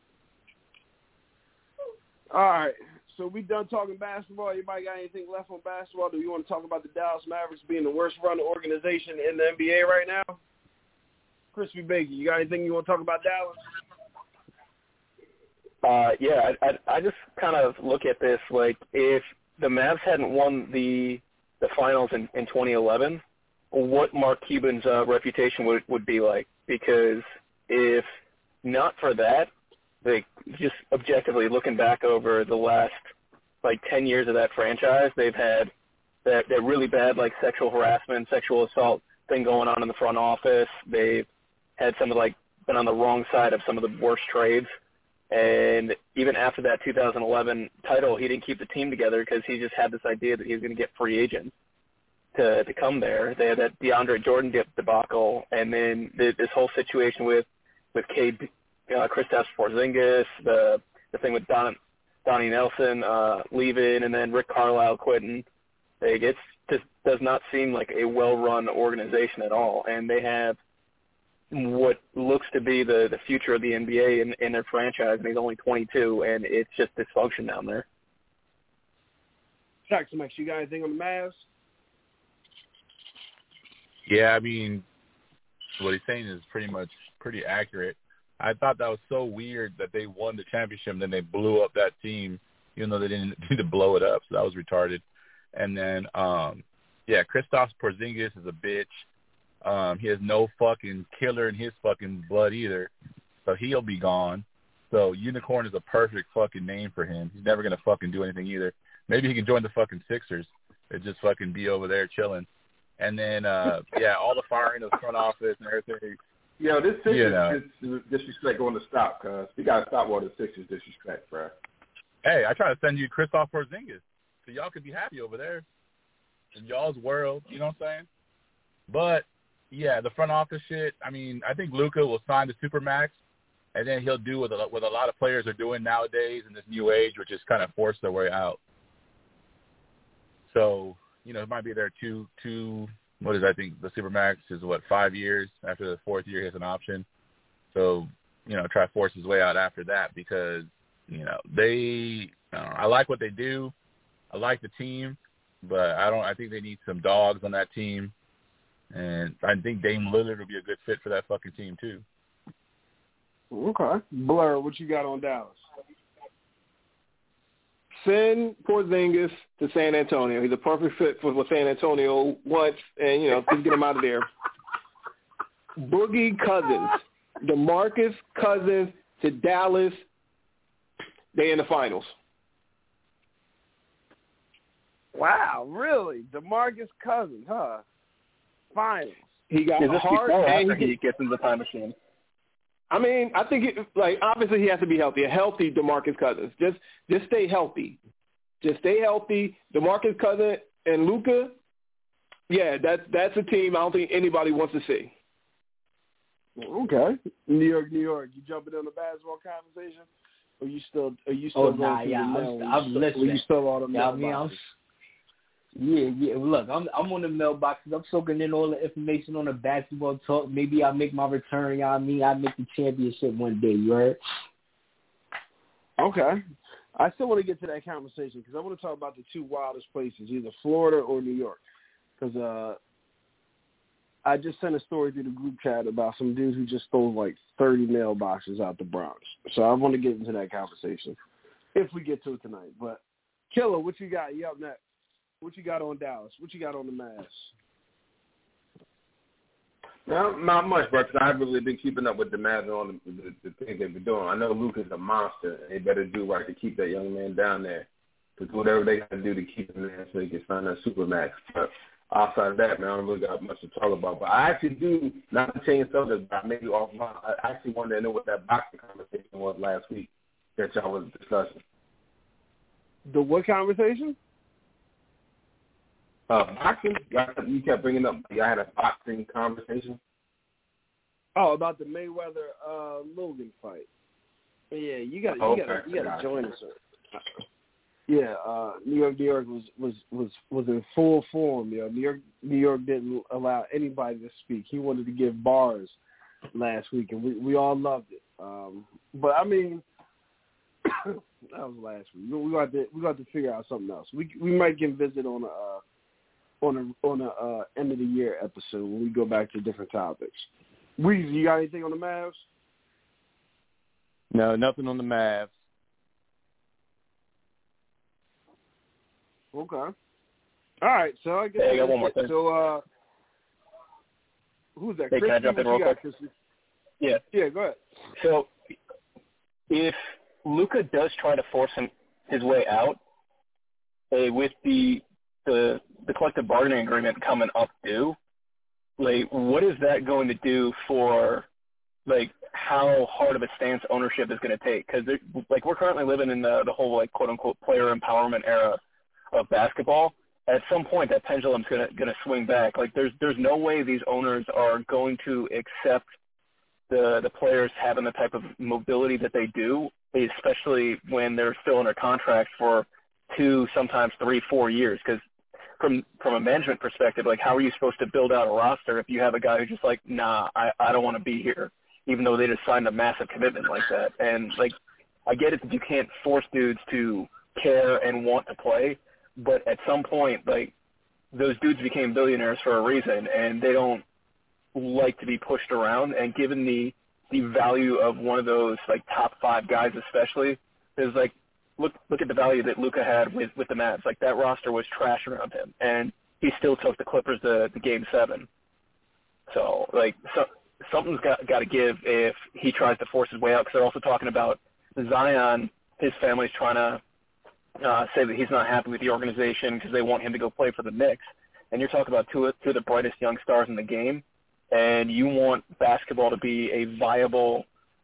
All right, so we done talking basketball. Anybody got anything left on basketball? Do you want to talk about the Dallas Mavericks being the worst run organization in the NBA right now? Crispy Bacon, you got anything you want to talk about Dallas? Yeah, I just kind of look at this like if the Mavs hadn't won the finals in 2011, what Mark Cuban's reputation would be like. Because if not for that, like just objectively looking back over the last 10 years of that franchise, they've had that really bad sexual harassment, sexual assault thing going on in the front office. They've had some of been on the wrong side of some of the worst trades. And even after that 2011 title, he didn't keep the team together because he just had this idea that he was going to get free agents to come there. They had that DeAndre Jordan debacle, and then this whole situation with Kristaps Porzingis, the thing with Donnie Nelson leaving, and then Rick Carlisle quitting. It just does not seem like a well-run organization at all, and they have what looks to be the future of the NBA in their franchise, and he's only 22, and it's just dysfunction down there. Jackson, Max, you got anything on the Mavs? Yeah, I mean, what he's saying is pretty accurate. I thought that was so weird that they won the championship and then they blew up that team, even though they didn't need to blow it up. So that was retarded. And then, Kristaps Porzingis is a bitch. He has no fucking killer in his fucking blood either, so he'll be gone. So Unicorn is a perfect fucking name for him. He's never going to fucking do anything either. Maybe he can join the fucking Sixers and just fucking be over there chilling. And then, all the firing of the front office and everything. Yo, this Sixers disrespect going to stop, cuz. We got to stop all the Sixers disrespect, bro. Hey, I try to send you Kristaps Porzingis so y'all could be happy over there in y'all's world, you know what I'm saying? But, yeah, the front office shit, I mean, I think Luka will sign the Supermax, and then he'll do what a lot of players are doing nowadays in this new age, which is kind of force their way out. So, it might be there I think the Supermax is 5 years. After the fourth year, he has an option. So, try to force his way out after that because, I like what they do. I like the team, but I think they need some dogs on that team. And I think Dame Lillard would be a good fit for that fucking team too. Okay. Blur, what you got on Dallas? Send Porzingis to San Antonio. He's a perfect fit for what San Antonio wants, and, just get him out of there. Boogie Cousins DeMarcus Cousins to Dallas. They in the finals. Wow, really? DeMarcus Cousins, huh? Finals. He got Is this heart before or and after he gets into the time machine? I mean, I think obviously he has to be healthy. A healthy DeMarcus Cousins. Just stay healthy. Just stay healthy. DeMarcus Cousins and Luka. Yeah, that's a team I don't think anybody wants to see. Okay. New York. You jumping on the basketball conversation? Or you still going through the mail? I'm listening. You still on the mail? mailboxes? Yeah. Look, I'm on the mailboxes. I'm soaking in all the information on the basketball talk. Maybe I'll make my return. I make the championship one day. You heard? Okay. I still want to get to that conversation because I want to talk about the two wildest places, either Florida or New York. Because I just sent a story through the group chat about some dude who just stole like 30 mailboxes out the Bronx. So I want to get into that conversation if we get to it tonight. But, Killer, what you got? You up next. What you got on Dallas? What you got on the Mavs? No, not much, but I haven't really been keeping up with the Mavs and all the things they've been doing. I know Luka's a monster, and they better do right to keep that young man down there. To do whatever they got to do to keep him there so he can sign that Supermax. But outside of that, man, I don't really got much to talk about. But I actually do, not to change subject, but maybe offline, I actually wanted to know what that boxing conversation was last week that y'all was discussing. The what conversation? Boxing? You kept bringing up, y'all had a boxing conversation? Oh, about the Mayweather Logan fight. Yeah, you got to join us. Yeah, New York was in full form. You know, New York didn't allow anybody to speak. He wanted to give bars last week, and we all loved it. But I mean, that was last week. We got to figure out something else. We might get visit on a end of the year episode when we go back to different topics. Weezy, you got anything on the Mavs? No, nothing on the Mavs. Okay. All right, so I guess I got one more thing. So who's that? Hey, can I jump in real quick? Yeah. Yeah, go ahead. So if Luka does try to force his way out, with the collective bargaining agreement coming up due, like, what is that going to do for, like, how hard of a stance ownership is going to take? Because, like, we're currently living in the whole, like, quote-unquote player empowerment era of basketball. At some point, that pendulum's going to swing back. Like, there's no way these owners are going to accept the players having the type of mobility that they do, especially when they're still under contract for 2, sometimes 3, 4 years. Because from a management perspective, like, how are you supposed to build out a roster if you have a guy who's just like, nah, I don't want to be here, even though they just signed a massive commitment like that? And, like, I get it that you can't force dudes to care and want to play, but at some point, like, those dudes became billionaires for a reason, and they don't like to be pushed around. And given the value of one of those, like, top 5 guys especially, is like, look at the value that Luka had with the Mavs. Like, that roster was trash around him, and he still took the Clippers to Game 7. So, like, something's got to give if he tries to force his way out, because they're also talking about Zion. His family's trying to say that he's not happy with the organization because they want him to go play for the Knicks. And you're talking about two of the brightest young stars in the game, and you want basketball to be a viable,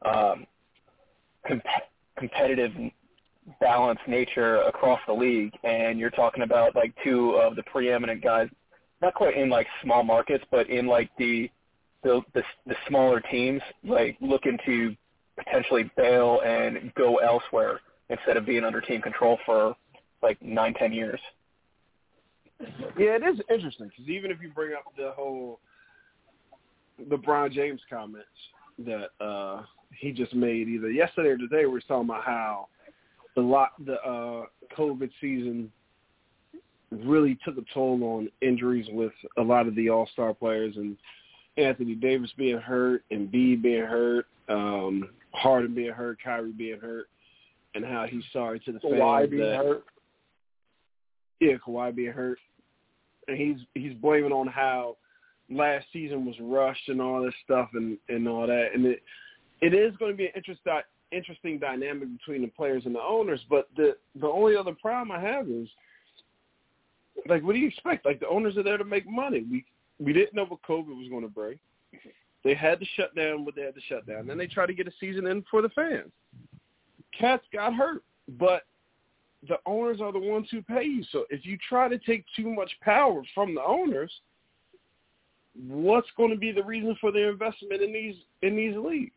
competitive, balanced nature across the league. And you're talking about, like, 2 of the preeminent guys, not quite in, like, small markets, but in, like, the smaller teams, like, looking to potentially bail and go elsewhere instead of being under team control for, like, 9-10 years. Yeah, it is interesting because even if you bring up the whole LeBron James comments that he just made either yesterday or today, we were talking about how the COVID season really took a toll on injuries with a lot of the all-star players, and Anthony Davis being hurt, Embiid being hurt, Harden being hurt, Kyrie being hurt, and how he's sorry to the fans. Kawhi being hurt. Yeah, Kawhi being hurt. And he's blaming on how last season was rushed and all this stuff and all that. And it is going to be an interesting dynamic between the players and the owners. But the only other problem I have is, like, what do you expect? Like, the owners are there to make money. We didn't know what COVID was going to bring. They had to shut down what they had to shut down. Then they tried to get a season in for the fans. Cats got hurt, but the owners are the ones who pay you. So if you try to take too much power from the owners, what's going to be the reason for their investment in these leagues?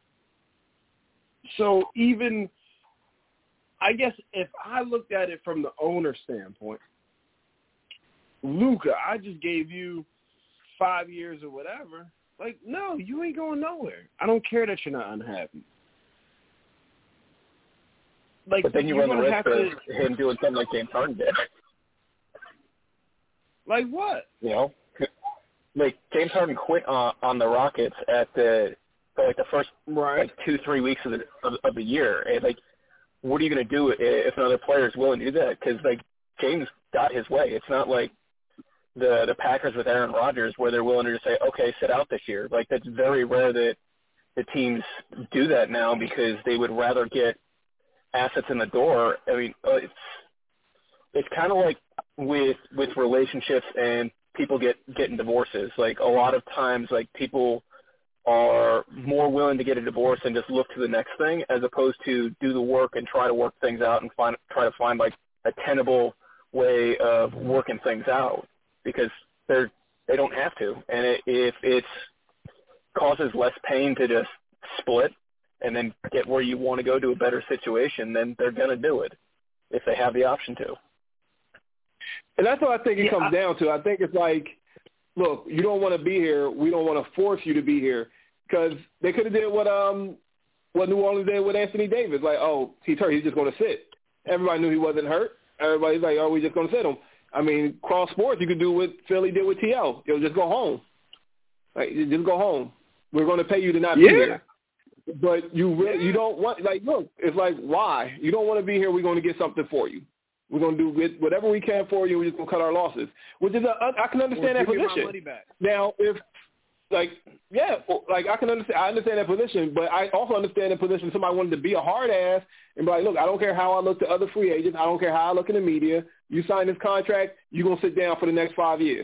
So even, I guess, if I looked at it from the owner standpoint, Luka, I just gave you 5 years or whatever. Like, no, you ain't going nowhere. I don't care that you're not unhappy. Like, but then you run the risk of him doing something like James Harden did. Like what? You know, like James Harden quit on the Rockets for the first like 2-3 weeks of the year. And like, what are you going to do if another player is willing to do that? Because like James got his way. It's not like the Packers with Aaron Rodgers where they're willing to just say, okay, sit out this year. Like, that's very rare that the teams do that now because they would rather get assets in the door. I mean, it's kind of like with relationships and people getting divorces. Like, a lot of times, like, people are more willing to get a divorce and just look to the next thing as opposed to do the work and try to work things out and try to find like a tenable way of working things out, because they don't have to. And if it causes less pain to just split and then get where you want to go to a better situation, then they're going to do it if they have the option to. And that's what I think it comes down to. I think it's like, look, you don't want to be here. We don't want to force you to be here, because they could have did what New Orleans did with Anthony Davis. Like, oh, he's hurt. He's just going to sit. Everybody knew he wasn't hurt. Everybody's like, oh, we're just going to sit him. I mean, cross sports, you could do what Philly did with T.O. You'll just go home. Like, just go home. We're going to pay you to not be here. But you don't want, like, look, it's like, why? You don't want to be here. We're going to get something for you. We're going to do whatever we can for you. We're just going to cut our losses, which is I can understand that position. Now, if, like, yeah, like, I understand that position, but I also understand the position somebody wanted to be a hard ass and be like, look, I don't care how I look to other free agents. I don't care how I look in the media. You sign this contract, you're going to sit down for the next 5 years.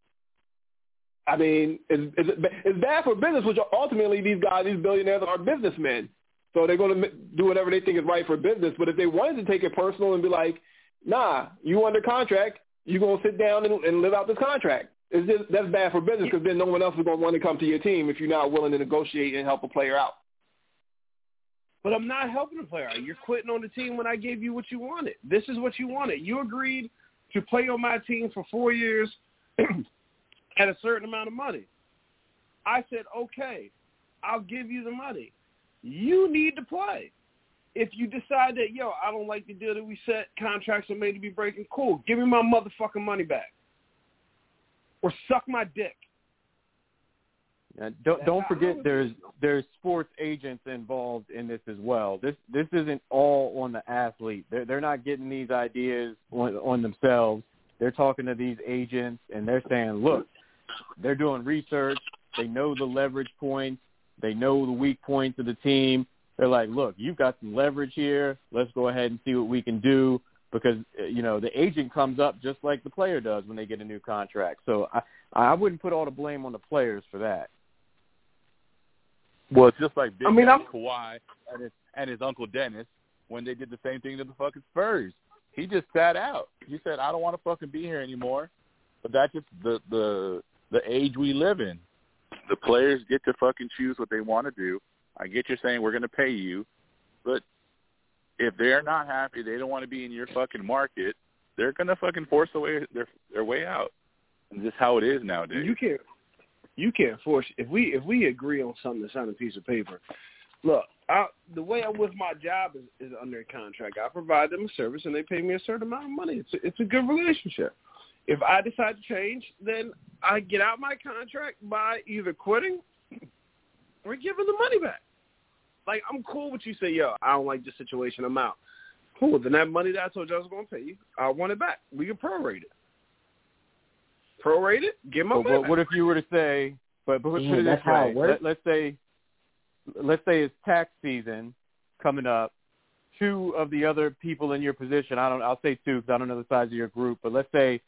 I mean, it's bad for business, which ultimately these guys, these billionaires, are businessmen. So they're going to do whatever they think is right for business. But if they wanted to take it personal and be like, nah, you under contract, you're going to sit down and live out this contract. That's bad for business, because then no one else is going to want to come to your team if you're not willing to negotiate and help a player out. But I'm not helping a player out. You're quitting on the team when I gave you what you wanted. This is what you wanted. You agreed to play on my team for 4 years at a certain amount of money. I said, okay, I'll give you the money. You need to play. If you decide that, yo, I don't like the deal that we set, contracts are made to be breaking, cool, give me my motherfucking money back. Or suck my dick. Don't forget there's sports agents involved in this as well. This isn't all on the athlete. They're not getting these ideas on themselves. They're talking to these agents, and they're saying, look, they're doing research. They know the leverage points. They know the weak points of the team. They're like, look, you've got some leverage here. Let's go ahead and see what we can do, because, you know, the agent comes up just like the player does when they get a new contract. So I wouldn't put all the blame on the players for that. Well, it's just like Kawhi and his uncle Dennis when they did the same thing to the fucking Spurs. He just sat out. He said, I don't want to fucking be here anymore. But that's just the age we live in. The players get to fucking choose what they want to do. I get you're saying we're going to pay you, but if they're not happy, they don't want to be in your fucking market, they're going to fucking force their way out. And just how it is nowadays. You can't force. If we agree on something that's on a piece of paper, look, the way I'm with my job is under a contract. I provide them a service, and they pay me a certain amount of money. It's a good relationship. If I decide to change, then I get out my contract by either quitting or giving the money back. Like, I'm cool with you say, yo, I don't like this situation, I'm out. Cool, then that money that I told you I was going to pay you, I want it back. We can prorate it. Prorate it, give my money back. What if you were to say, but put it this way, let's say let's say it's tax season coming up. 2 of the other people in your position, I'll say 2 because I don't know the size of your group, but let's say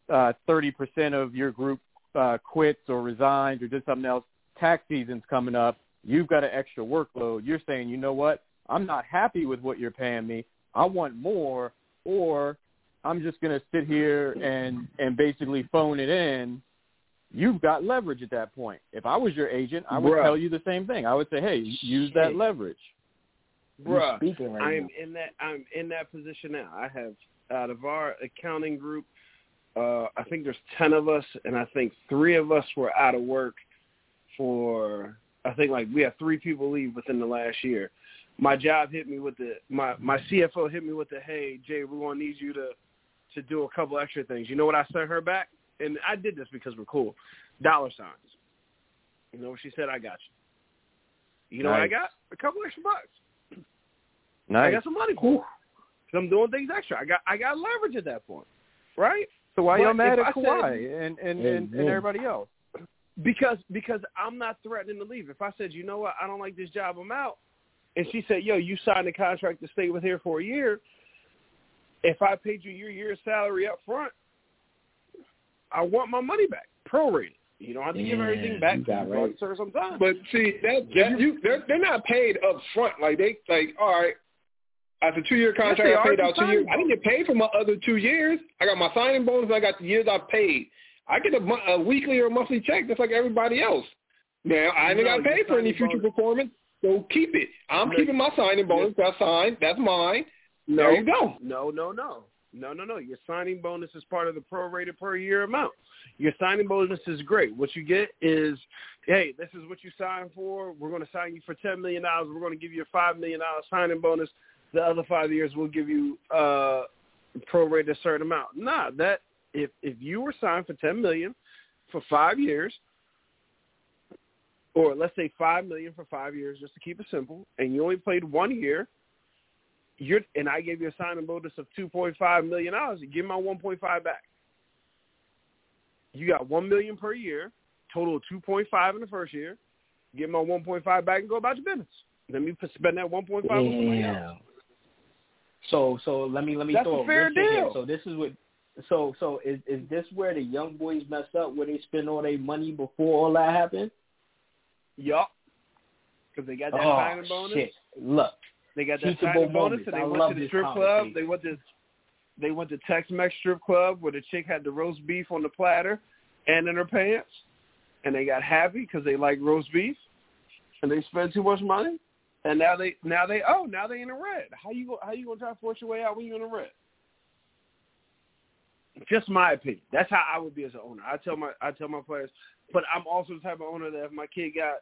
30% of your group quits or resigns or did something else. Tax season's coming up. You've got an extra workload. You're saying, you know what? I'm not happy with what you're paying me. I want more, or I'm just going to sit here and basically phone it in. You've got leverage at that point. If I was your agent, I would tell you the same thing. I would say, hey, use that leverage. Bruh, I'm in that position now. I have, out of our accounting group, I think there's 10 of us, and I think 3 of us were out of work for, I think like we had 3 people leave within the last year. My job hit me with my CFO hit me with the, hey, Jay, we're going to need you to do a couple extra things. You know what I sent her back? And I did this because we're cool. $. You know what she said? I got you. You know what I got? A couple extra bucks. Nice. I got some money for it. So I'm doing things extra. I got leverage at that point, right? So why y'all mad at Kawhi and everybody else? Because I'm not threatening to leave. If I said, you know what, I don't like this job, I'm out, and she said, yo, you signed a contract to stay with here for a year. If I paid you your year's salary up front, I want my money back, prorated. You don't have to give everything back or sometimes. But see, they're not paid up front. Like all right, after 2-year contract, I paid out 2 years. I didn't get paid for my other 2 years. I got my signing bonus. I got the years I paid. I get a weekly or monthly check just like everybody else. Now, I haven't got paid for any future performance, so keep it. I'm keeping my signing bonus. That's signed. That's mine. There you go. No. Your signing bonus is part of the prorated per year amount. Your signing bonus is great. What you get is, hey, this is what you signed for. We're going to sign you for $10 million. We're going to give you a $5 million signing bonus. The other 5 years we'll give you prorated a certain amount. Nah, that if you were signed for $10 million for 5 years, or let's say $5 million for 5 years, just to keep it simple, and you only played 1 year, and I gave you a signing bonus of $2.5 million, you give my 1.5 back. You got $1 million per year, total of 2.5 in the first year. Give my 1.5 back and go about your business. Let me spend that 1.5 on somebody else. So let me That's throw a fair deal. Here. So this is what. So is this where the young boys mess up, where they spend all their money before all that happened? Yup. Because they got that signing bonus. Shit. Look, they got that signing bonus, and they went to the strip club. They went to Tex-Mex strip club where the chick had the roast beef on the platter and in her pants, and they got happy because they like roast beef, and they spent too much money, and now they in the red. How you gonna try to force your way out when you're in the red? Just my opinion. That's how I would be as an owner. I tell my players, but I'm also the type of owner that if my kid got,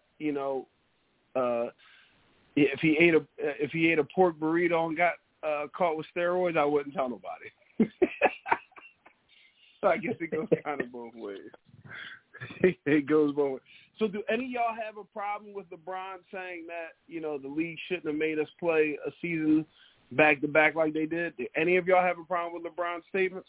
if he ate a pork burrito and got caught with steroids, I wouldn't tell nobody. So I guess it goes kind of both ways. It goes both ways. So do any of y'all have a problem with LeBron saying that, the league shouldn't have made us play a season back-to-back like they did? Do any of y'all have a problem with LeBron's statements?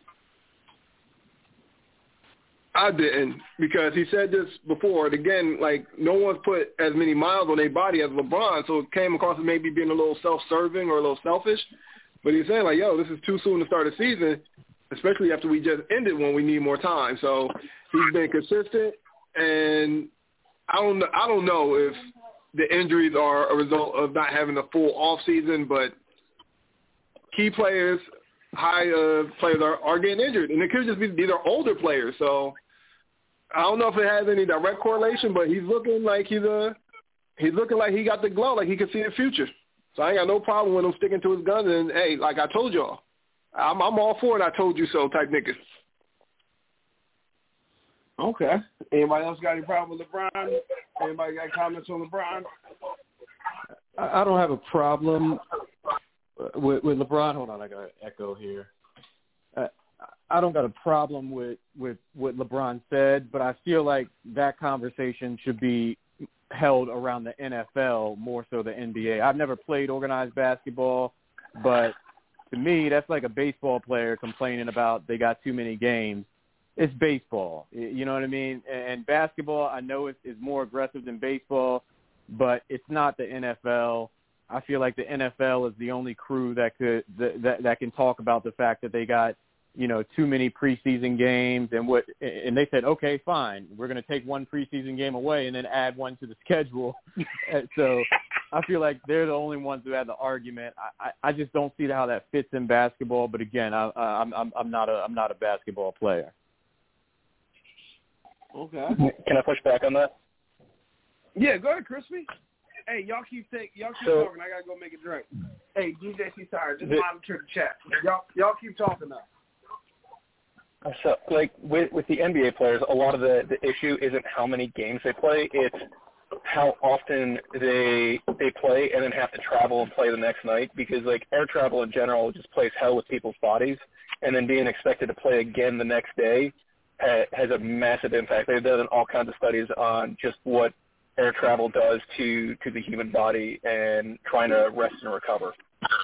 I didn't, because he said this before. And again, like, no one's put as many miles on their body as LeBron, so it came across as maybe being a little self-serving or a little selfish. But he's saying, like, yo, this is too soon to start a season, especially after we just ended one. We need more time. So he's been consistent, and I don't know if the injuries are a result of not having a full off season, but key players, high players are getting injured, and it could just be these are older players. So I don't know if it has any direct correlation, but he's looking like he got the glow, like he can see the future. So I ain't got no problem with him sticking to his guns. And hey, like I told y'all, I'm all for it. I told you so type niggas. Okay. Anybody else got any problem with LeBron? Anybody got comments on LeBron? I don't have a problem with LeBron. Hold on, I got an echo here. I don't got a problem with what LeBron said, but I feel like that conversation should be held around the NFL more so the NBA. I've never played organized basketball, but to me, that's like a baseball player complaining about they got too many games. It's baseball. You know what I mean? And basketball, I know is more aggressive than baseball, but it's not the NFL. I feel like the NFL is the only crew that can talk about the fact that they got, too many preseason games and they said, okay, fine, we're going to take one preseason game away and then add one to the schedule. So I feel like they're the only ones who had the argument. I just don't see how that fits in basketball. But again, I'm not a basketball player. Okay. Can I push back on that? Yeah, go ahead, Crispy. Hey, y'all keep talking. I gotta go make a drink. Hey, DJC, sorry, just monitor the chat. Y'all keep talking now. So, with the NBA players, a lot of the issue isn't how many games they play; it's how often they play and then have to travel and play the next night. Because air travel in general just plays hell with people's bodies, and then being expected to play again the next day has a massive impact. They've done all kinds of studies on just what air travel does to the human body and trying to rest and recover.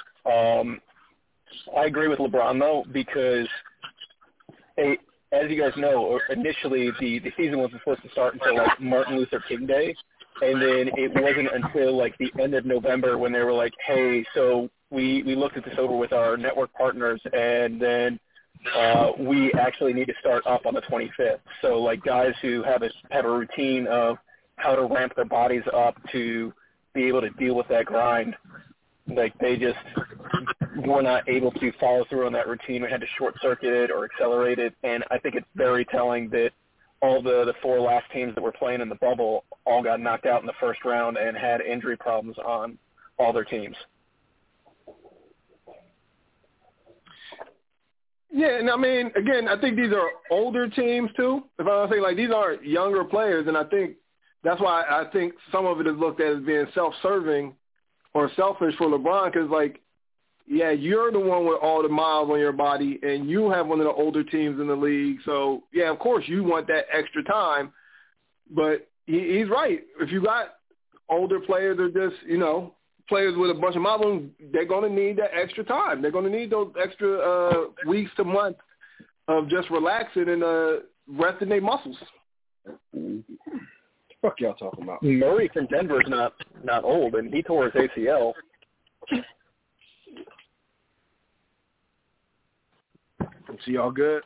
I agree with LeBron, though, because as you guys know, initially the season wasn't supposed to start until Martin Luther King Day, and then it wasn't until the end of November when they were like, hey, so we looked at this over with our network partners, and then we actually need to start up on the 25th. So guys who have a routine of how to ramp their bodies up to be able to deal with that grind, they just were not able to follow through on that routine. We had to short circuit it or accelerate it, and I think it's very telling that all the four last teams that were playing in the bubble all got knocked out in the first round and had injury problems on all their teams. Yeah, and I mean, again, I think these are older teams too. If I want to say, these aren't younger players, and I think that's why I think some of it is looked at as being self-serving or selfish for LeBron, because yeah, you're the one with all the miles on your body, and you have one of the older teams in the league. So, yeah, of course you want that extra time. But he's right. If you got older players or just, players with a bunch of miles on them, they're going to need that extra time. They're going to need those extra weeks to months of just relaxing and resting their muscles. Fuck y'all talking about? Murray from Denver's not old, and he tore his ACL. See y'all good?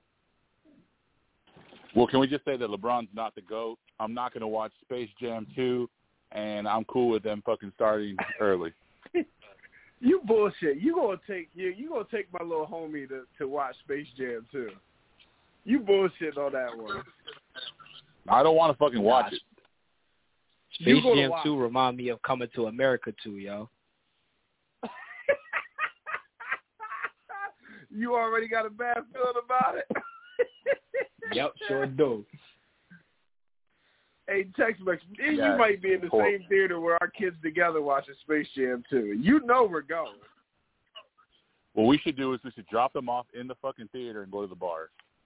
Well, can we just say that LeBron's not the GOAT? I'm not going to watch Space Jam 2, and I'm cool with them fucking starting early. You bullshit. You gonna take my little homie to watch Space Jam 2. You bullshit on that one. I don't want to fucking watch it. Space Jam 2 remind me of Coming to America 2, yo. You already got a bad feeling about it? Yep, sure do. Hey, text message. You might be in the same theater where our kids together watching Space Jam 2. You know we're going. What we should do is we should drop them off in the fucking theater and go to the bar.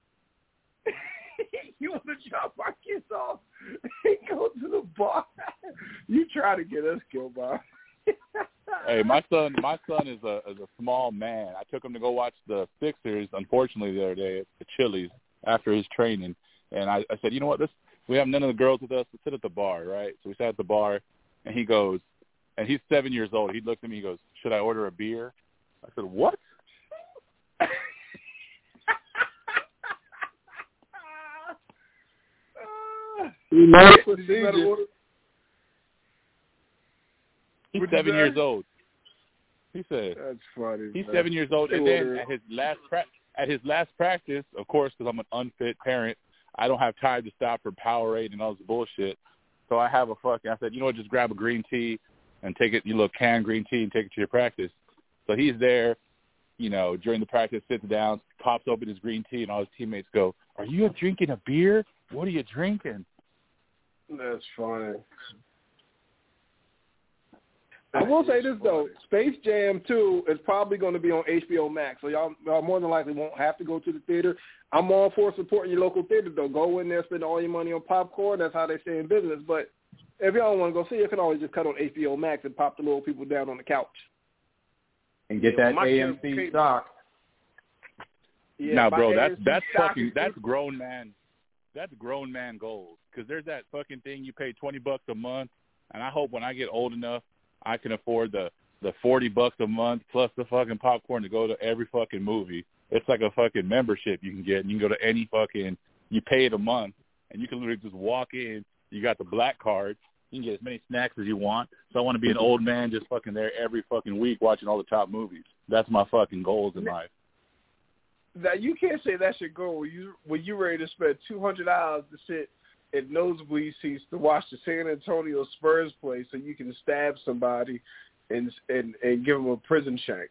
You want to drop our kids off and go to the bar? You try to get us killed, Bob. Hey, my son is a small man. I took him to go watch the Sixers, unfortunately, the other day at the Chili's after his training. And I said, you know what, we have none of the girls with us. Let's sit at the bar, right? So we sat at the bar, and he goes, and he's 7 years old. He looked at me, he goes, should I order a beer? I said, what? He's 7 years old. He said, "That's funny." He's 7 years old, and then at his last practice, of course, because I'm an unfit parent, I don't have time to stop for Powerade and all this bullshit. So I have I said, you know what, just grab a green tea and take it, you little canned green tea, and take it to your practice. So he's there, during the practice, sits down, pops open his green tea, and all his teammates go, "Are you drinking a beer? What are you drinking?" That's funny. I will say this, though. Space Jam 2 is probably going to be on HBO Max, so y'all more than likely won't have to go to the theater. I'm all for supporting your local theater, though. Go in there, spend all your money on popcorn. That's how they stay in business. But if y'all don't want to go see it, you can always just cut on HBO Max and pop the little people down on the couch. And get that AMC stock. Yeah, now, bro, that's grown man. That's grown man goals. Because there's that fucking thing you pay $20 a month And I hope when I get old enough, I can afford the $40 a month plus the fucking popcorn to go to every fucking movie. It's like a fucking membership you can get, and you can go to any fucking, you pay it a month, and you can literally just walk in. You got the black card. You can get as many snacks as you want. So I want to be an old man just fucking there every fucking week watching all the top movies. That's my fucking goals in life. Now, you can't say that's your goal when you're ready to spend $200 to sit in nosebleed seats to watch the San Antonio Spurs play so you can stab somebody and give them a prison shank.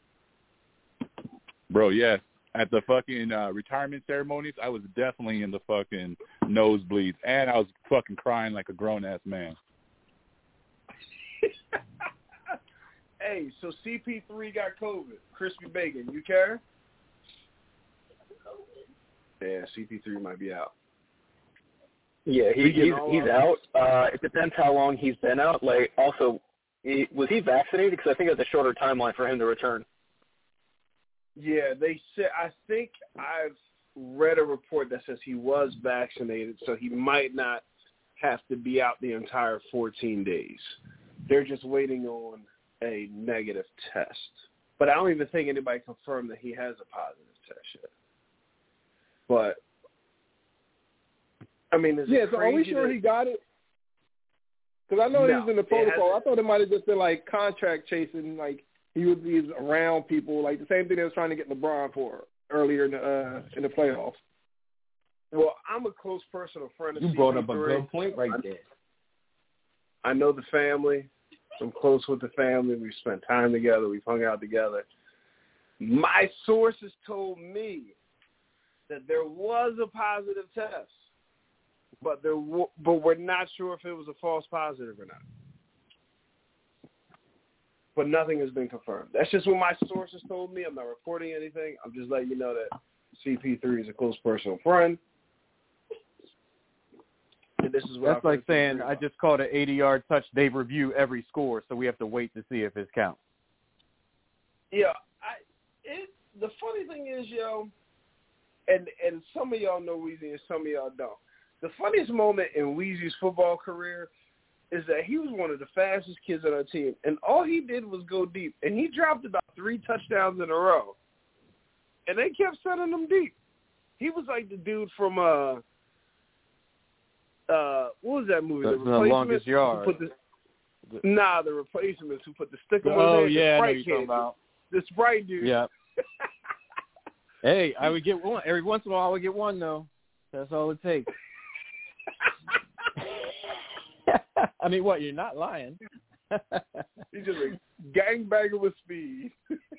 Bro, yes. At the fucking retirement ceremonies, I was definitely in the fucking nosebleeds, and I was fucking crying like a grown-ass man. Hey, so CP3 got COVID. Crispy Bacon, you care? Yeah, CP3 might be out. Yeah, he's out. It depends how long he's been out. Like, also, was he vaccinated? Because I think it's a shorter timeline for him to return. Yeah, they said. I think I've read a report that says he was vaccinated, so he might not have to be out the entire 14 days. They're just waiting on a negative test. But I don't even think anybody confirmed that he has a positive test yet. But I mean, so are we sure he got it? Because I know he was in the protocol. I thought it might have just been like contract chasing, like he was around people, like the same thing they was trying to get LeBron for earlier in the playoffs. Well, I'm a close personal friend of CP3. You brought up a good point right there. I know the family. I'm close with the family. We've spent time together. We've hung out together. My sources told me that there was a positive test, but we're not sure if it was a false positive or not. But nothing has been confirmed. That's just what my sources told me. I'm not reporting anything. I'm just letting you know that CP3 is a close personal friend. And this is what that's like saying I just caught an 80-yard touch. They review every score, so we have to wait to see if it's counts. Yeah, the funny thing is, and some of y'all know Weezy and some of y'all don't. The funniest moment in Weezy's football career is that he was one of the fastest kids on our team, and all he did was go deep, and he dropped about 3 touchdowns in a row, and they kept sending him deep. He was like the dude from what was that movie? The Longest Yard. The Replacements, who put the stick on his head. Oh, yeah, I know you're talking about. The Sprite dude. Yeah. Hey, I would get one. Every once in a while, I would get one, though. That's all it takes. I mean, what? You're not lying. He's just a gangbanger with speed.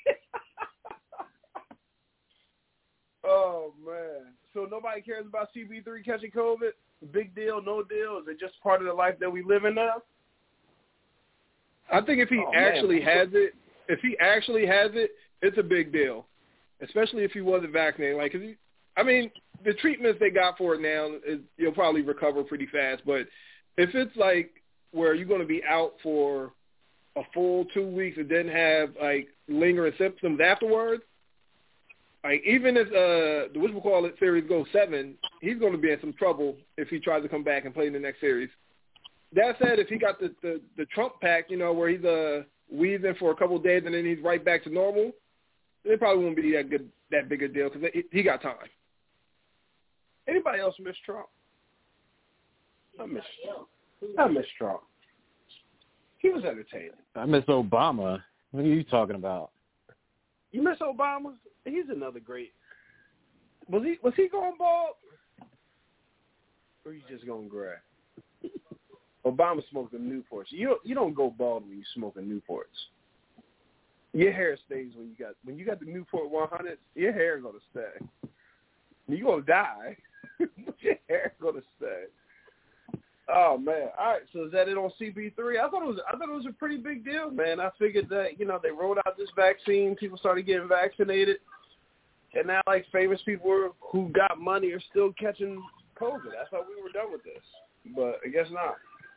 Oh, man. So nobody cares about CP3 catching COVID? Big deal, no deal? Is it just part of the life that we live in now? I think if he actually has it, it's a big deal, especially if he wasn't vaccinated. Like, the treatments they got for it now, you'll probably recover pretty fast. But if it's like where you're going to be out for a full 2 weeks and then have like lingering symptoms afterwards, like even if the whatchamacallit series goes 7, he's going to be in some trouble if he tries to come back and play in the next series. That said, if he got the Trump pack, where he's wheezing for a couple of days and then he's right back to normal, it probably won't be that big a deal because he got time. Anybody else miss Trump? I miss Trump. He was entertaining. I miss Obama. What are you talking about? You miss Obama? He's another great. Was he going bald? Or you just going gray? Obama smoked them Newports. You don't go bald when you smoking Newports. Your hair stays when you got the Newport 100. Your hair gonna stay. You're gonna die, but your hair gonna stay. Oh man! All right, so is that it on CP3? I thought it was a pretty big deal, man. I figured that they rolled out this vaccine, people started getting vaccinated, and now like famous people who got money are still catching COVID. I thought we were done with this, but I guess not.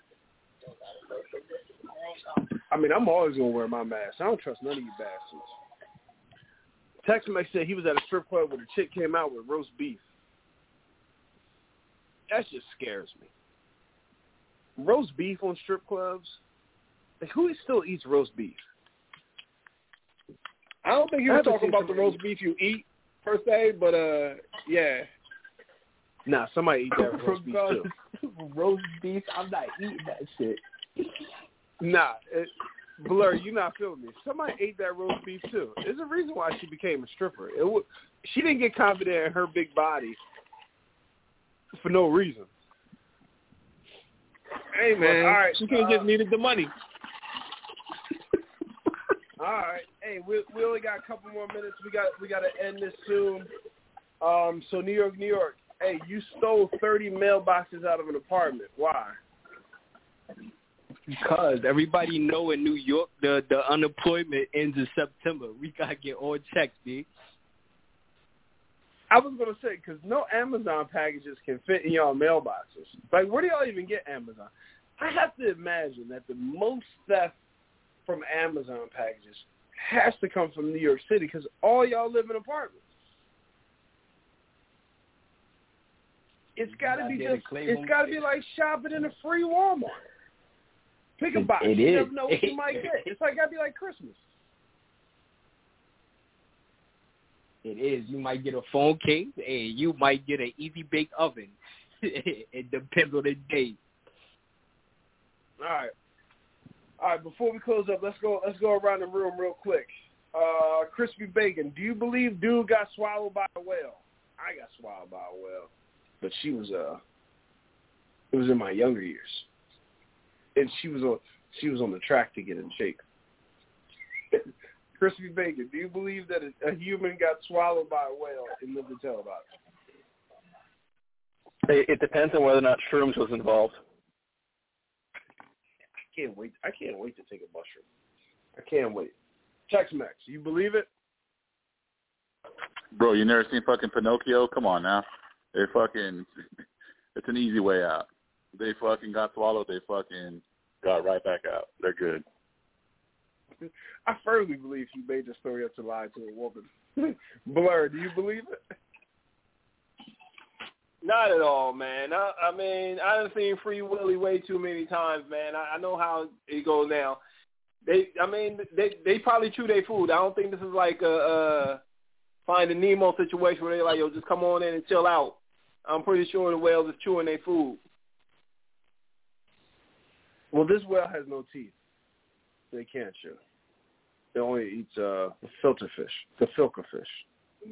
I mean, I'm always gonna wear my mask. I don't trust none of you bastards. Tex-Mex said he was at a strip club where the chick came out with roast beef. That just scares me. roast beef on strip clubs. Like, who still eats roast beef? I don't think he was talking about the roast beef you eat per se, but yeah. Nah, somebody eat that roast beef too. Roast beef, I'm not eating that shit. Nah, Blur, you not feeling me. Somebody ate that roast beef too. There's a reason why she became a stripper. She didn't get confident in her big body for no reason. Hey man, all right, she could have just needed the money. All right. Hey, we only got a couple more minutes. We got to end this soon. So New York. Hey, you stole 30 mailboxes out of an apartment. Why? Because everybody know in New York the unemployment ends in September. We gotta get all checks, B. I was gonna say because no Amazon packages can fit in y'all mailboxes. Like, where do y'all even get Amazon? I have to imagine that the most theft from Amazon packages has to come from New York City because all y'all live in apartments. It's got to be like shopping in a free Walmart. Pick a box. You never know what you might get. It's like got to be like Christmas. It is. You might get a phone case, and you might get an easy bake oven. It depends on the day. All right. Before we close up, let's go around the room real quick. Crispy Bacon, do you believe dude got swallowed by a whale? I got swallowed by a whale, but it was in my younger years, and she was on the track to get in shape. Crispy Bacon, do you believe that a human got swallowed by a whale and lived to tell about it? It depends on whether or not shrooms was involved. I can't wait to take a mushroom. I can't wait. Tex-Mex, you believe it? Bro, you never seen fucking Pinocchio? Come on now. It's an easy way out. They fucking got swallowed. They fucking got right back out. They're good. I firmly believe he made the story up to lie to a woman. Blur, do you believe it? Not at all, man. I mean, I've seen Free Willy way too many times, man. I know how it goes now. They probably chew their food. I don't think this is like a Finding Nemo situation where they're like, yo, just come on in and chill out. I'm pretty sure the whales is chewing their food. Well, this whale has no teeth. They can't chew. It only eats the filter fish, the filker fish.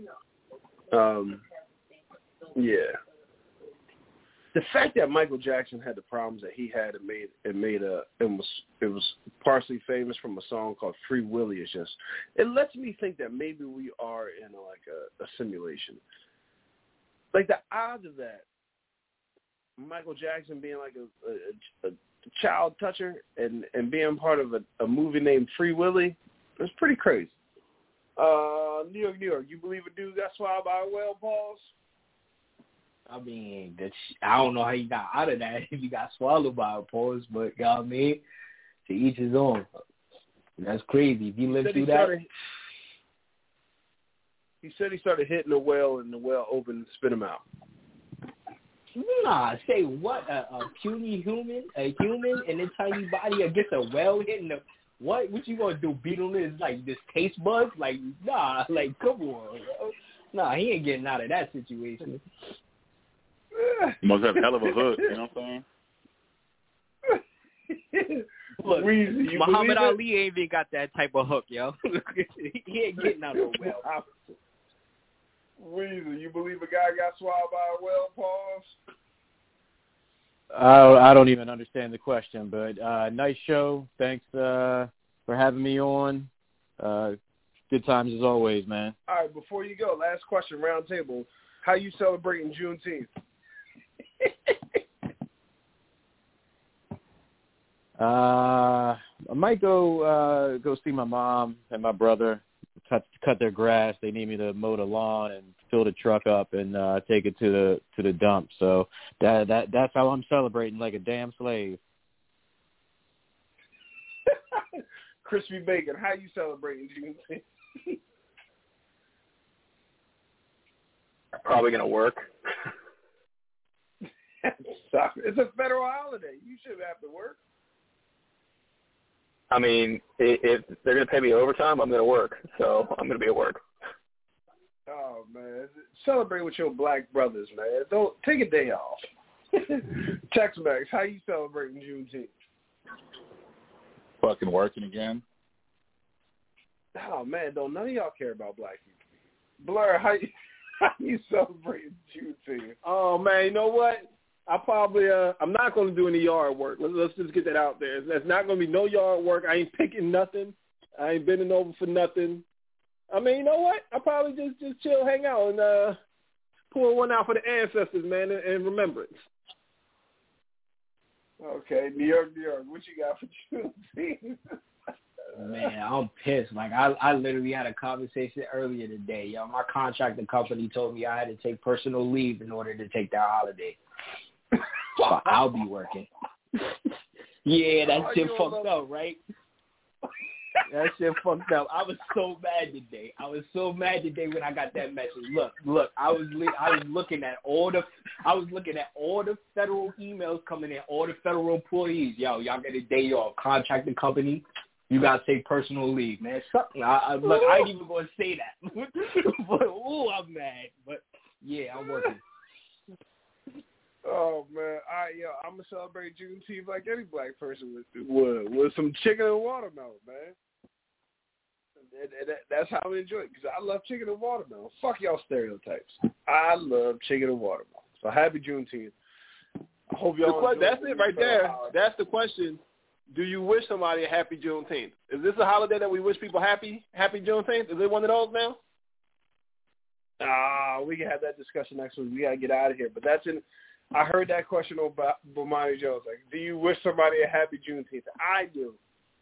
Yeah. The fact that Michael Jackson had the problems that he had and was partially famous from a song called Free Willy is just, it lets me think that maybe we are in a simulation. Like the odds of that, Michael Jackson being like a child toucher and being part of a movie named Free Willy, it's pretty crazy. New York, you believe a dude got swallowed by a whale, Pauls? I mean, I don't know how he got out of that if he got swallowed by a pause, but you know what I mean? To each his own. That's crazy. If he lived through that. He said he started hitting the whale and the whale opened and spit him out. Nah, say what? A puny human, and a tiny body against a whale hitting the... What you gonna do? Beat on his like this taste buds? Like nah, like come on, bro. Nah, he ain't getting out of that situation. You must have a hell of a hook, you know what I'm saying? Look, Muhammad Ali ain't even got that type of hook, yo. He ain't getting out of the whale. Weezy, you believe a guy got swallowed by a whale, Pauls? I don't even understand the question, but nice show. Thanks for having me on. Good times as always, man. All right, before you go, last question, round table. How you celebrating Juneteenth? I might go see my mom and my brother cut their grass. They need me to mow the lawn and fill the truck up and take it to the dump. So that's how I'm celebrating, like a damn slave. Crispy Bacon, how you celebrating Juneteenth? Probably gonna work. It's a federal holiday. You shouldn't have to work. I mean, if they're going to pay me overtime, I'm going to work. So I'm going to be at work. Oh, man. Celebrate with your black brothers, man. Don't take a day off. Tex-Mex, how you celebrating Juneteenth? Fucking working again. Oh, man, don't none of y'all care about black people. Blur, how you celebrating Juneteenth? Oh, man, you know what? I probably I'm not going to do any yard work. Let's just get that out there. There's not going to be no yard work. I ain't picking nothing. I ain't bending over for nothing. I mean, you know what? I'll probably just chill, hang out, and pour one out for the ancestors, man, in remembrance. Okay, New York, what you got for Juneteenth? Man, I'm pissed. Like, I literally had a conversation earlier today. Yo, my contracting company told me I had to take personal leave in order to take that holiday. So I'll be working. Yeah, that shit fucked up, right? That shit fucked up. I was so mad today. When I got that message. Look, I was looking at all the federal emails coming in, all the federal employees. Yo, y'all get a day off. Contracting company, you gotta take personal leave, man. Something. I ain't even gonna say that. But I'm mad. But yeah, I'm working. Oh, man. I'm going to celebrate Juneteenth like any black person would, with some chicken and watermelon, man. That's how I enjoy it, because I love chicken and watermelon. Fuck y'all stereotypes. I love chicken and watermelon. So happy Juneteenth. I hope y'all That's it right there. That's the question. Do you wish somebody a happy Juneteenth? Is this a holiday that we wish people happy Juneteenth? Is it one of those now? We can have that discussion next week. We got to get out of here. But I heard that question on Bomani Jones. Like, do you wish somebody a happy Juneteenth? I do.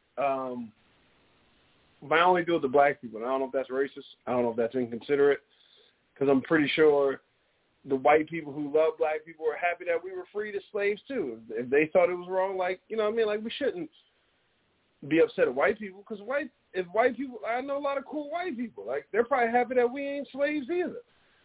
But I only do it to black people. And I don't know if that's racist. I don't know if that's inconsiderate. Because I'm pretty sure the white people who love black people were happy that we were freed as slaves too. If they thought it was wrong, like, you know what I mean? Like, we shouldn't be upset at white people, because white people, I know a lot of cool white people. Like, they're probably happy that we ain't slaves either.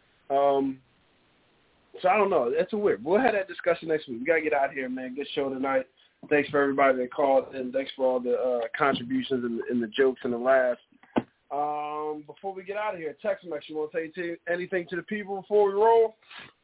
So I don't know. That's a weird. We'll have that discussion next week. We got to get out here, man. Good show tonight. Thanks for everybody that called, and thanks for all the contributions and the jokes and the laughs. Before we get out of here, Tex-Mex, you want to say anything to the people before we roll?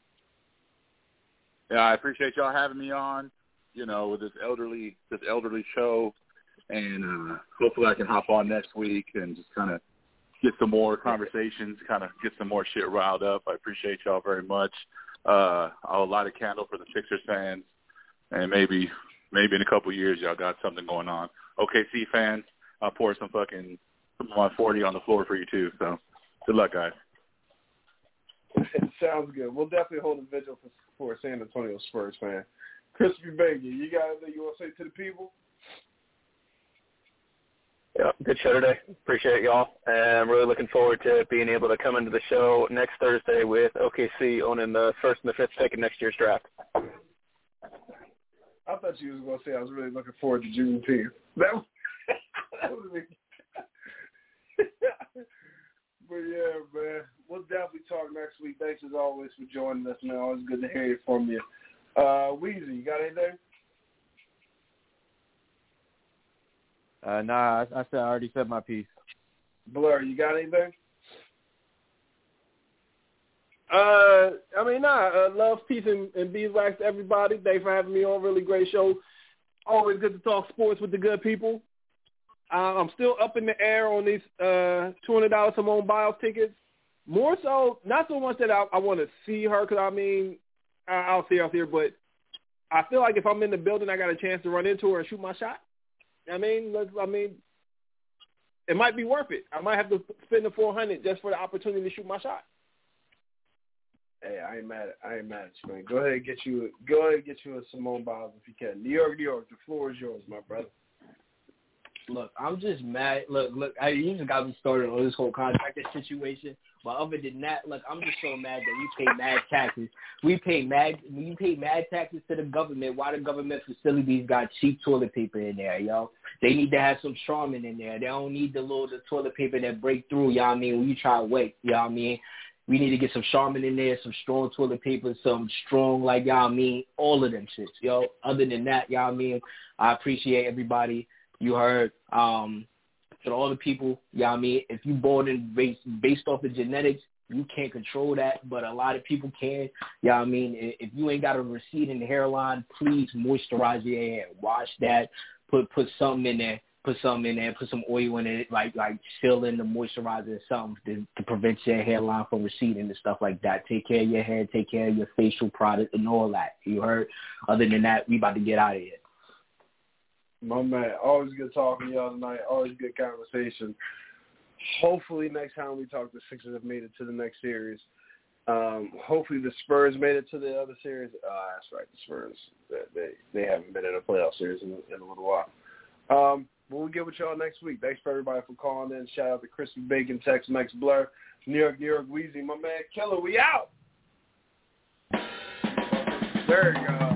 Yeah, I appreciate y'all having me on, with this elderly show, and hopefully I can hop on next week and just kind of get some more conversations, kind of get some more shit riled up. I appreciate y'all very much. I'll light a candle for the Sixers fans, and maybe in a couple of years y'all got something going on. OKC fans, I'll pour some of my 40 on the floor for you too. So good luck, guys. Sounds good. We'll definitely hold a vigil for a San Antonio Spurs fan. Crispy Bacon, you got anything you want to say to the people? Yeah, good show today. Appreciate y'all. And I'm really looking forward to being able to come into the show next Thursday with OKC owning the first and the fifth pick in next year's draft. I thought you was going to say I was really looking forward to Juneteenth. That was me. But, yeah, man, we'll definitely talk next week. Thanks, as always, for joining us, man. Always good to hear it from you. Weezy, you got anything? Nah, I already said my piece. Blur, you got anything? Love, peace, and beeswax to everybody. Thanks for having me on. Really great show. Always good to talk sports with the good people. I'm still up in the air on these $200 Simone Biles tickets. More so, not so much that I want to see her, because, I'll see her out there, but I feel like if I'm in the building, I got a chance to run into her and shoot my shot. It might be worth it. I might have to spend the $400 just for the opportunity to shoot my shot. Hey, I ain't mad at you, man. Go ahead and get you a Simone Biles if you can. New York, the floor is yours, my brother. Look, I'm just mad. Look, you just got me started on this whole contractor situation. But other than that, look, I'm just so mad that we pay mad taxes. We pay mad taxes to the government. Why the government facilities got cheap toilet paper in there, yo? They need to have some Charmin in there. They don't need the toilet paper that break through, you know what I mean, when you try to wait, you know what I mean? We need to get some Charmin in there, some strong toilet paper, some strong, like, y'all mean, all of them shits, yo. Other than that, y'all mean, I appreciate everybody. You heard, to all the people, y'all mean, if you born in based off of genetics, you can't control that, but a lot of people can. Y'all mean, if you ain't got a receding hairline, please moisturize your hair. Wash that. Put something in there. Put some oil in it, like fill in the moisturizer or something to prevent your hairline from receding and stuff like that. Take care of your hair, take care of your facial product and all that. You heard? Other than that, we about to get out of here. My man, always good talking to y'all tonight. Always good conversation. Hopefully next time we talk, the Sixers have made it to the next series. Hopefully the Spurs made it to the other series. That's right, the Spurs. They haven't been in a playoff series in a little while. We'll get with y'all next week. Thanks for everybody for calling in. Shout out to Crispy Bacon, Tex Mex Blur, New York Weezy, my man Killer. We out. There you go.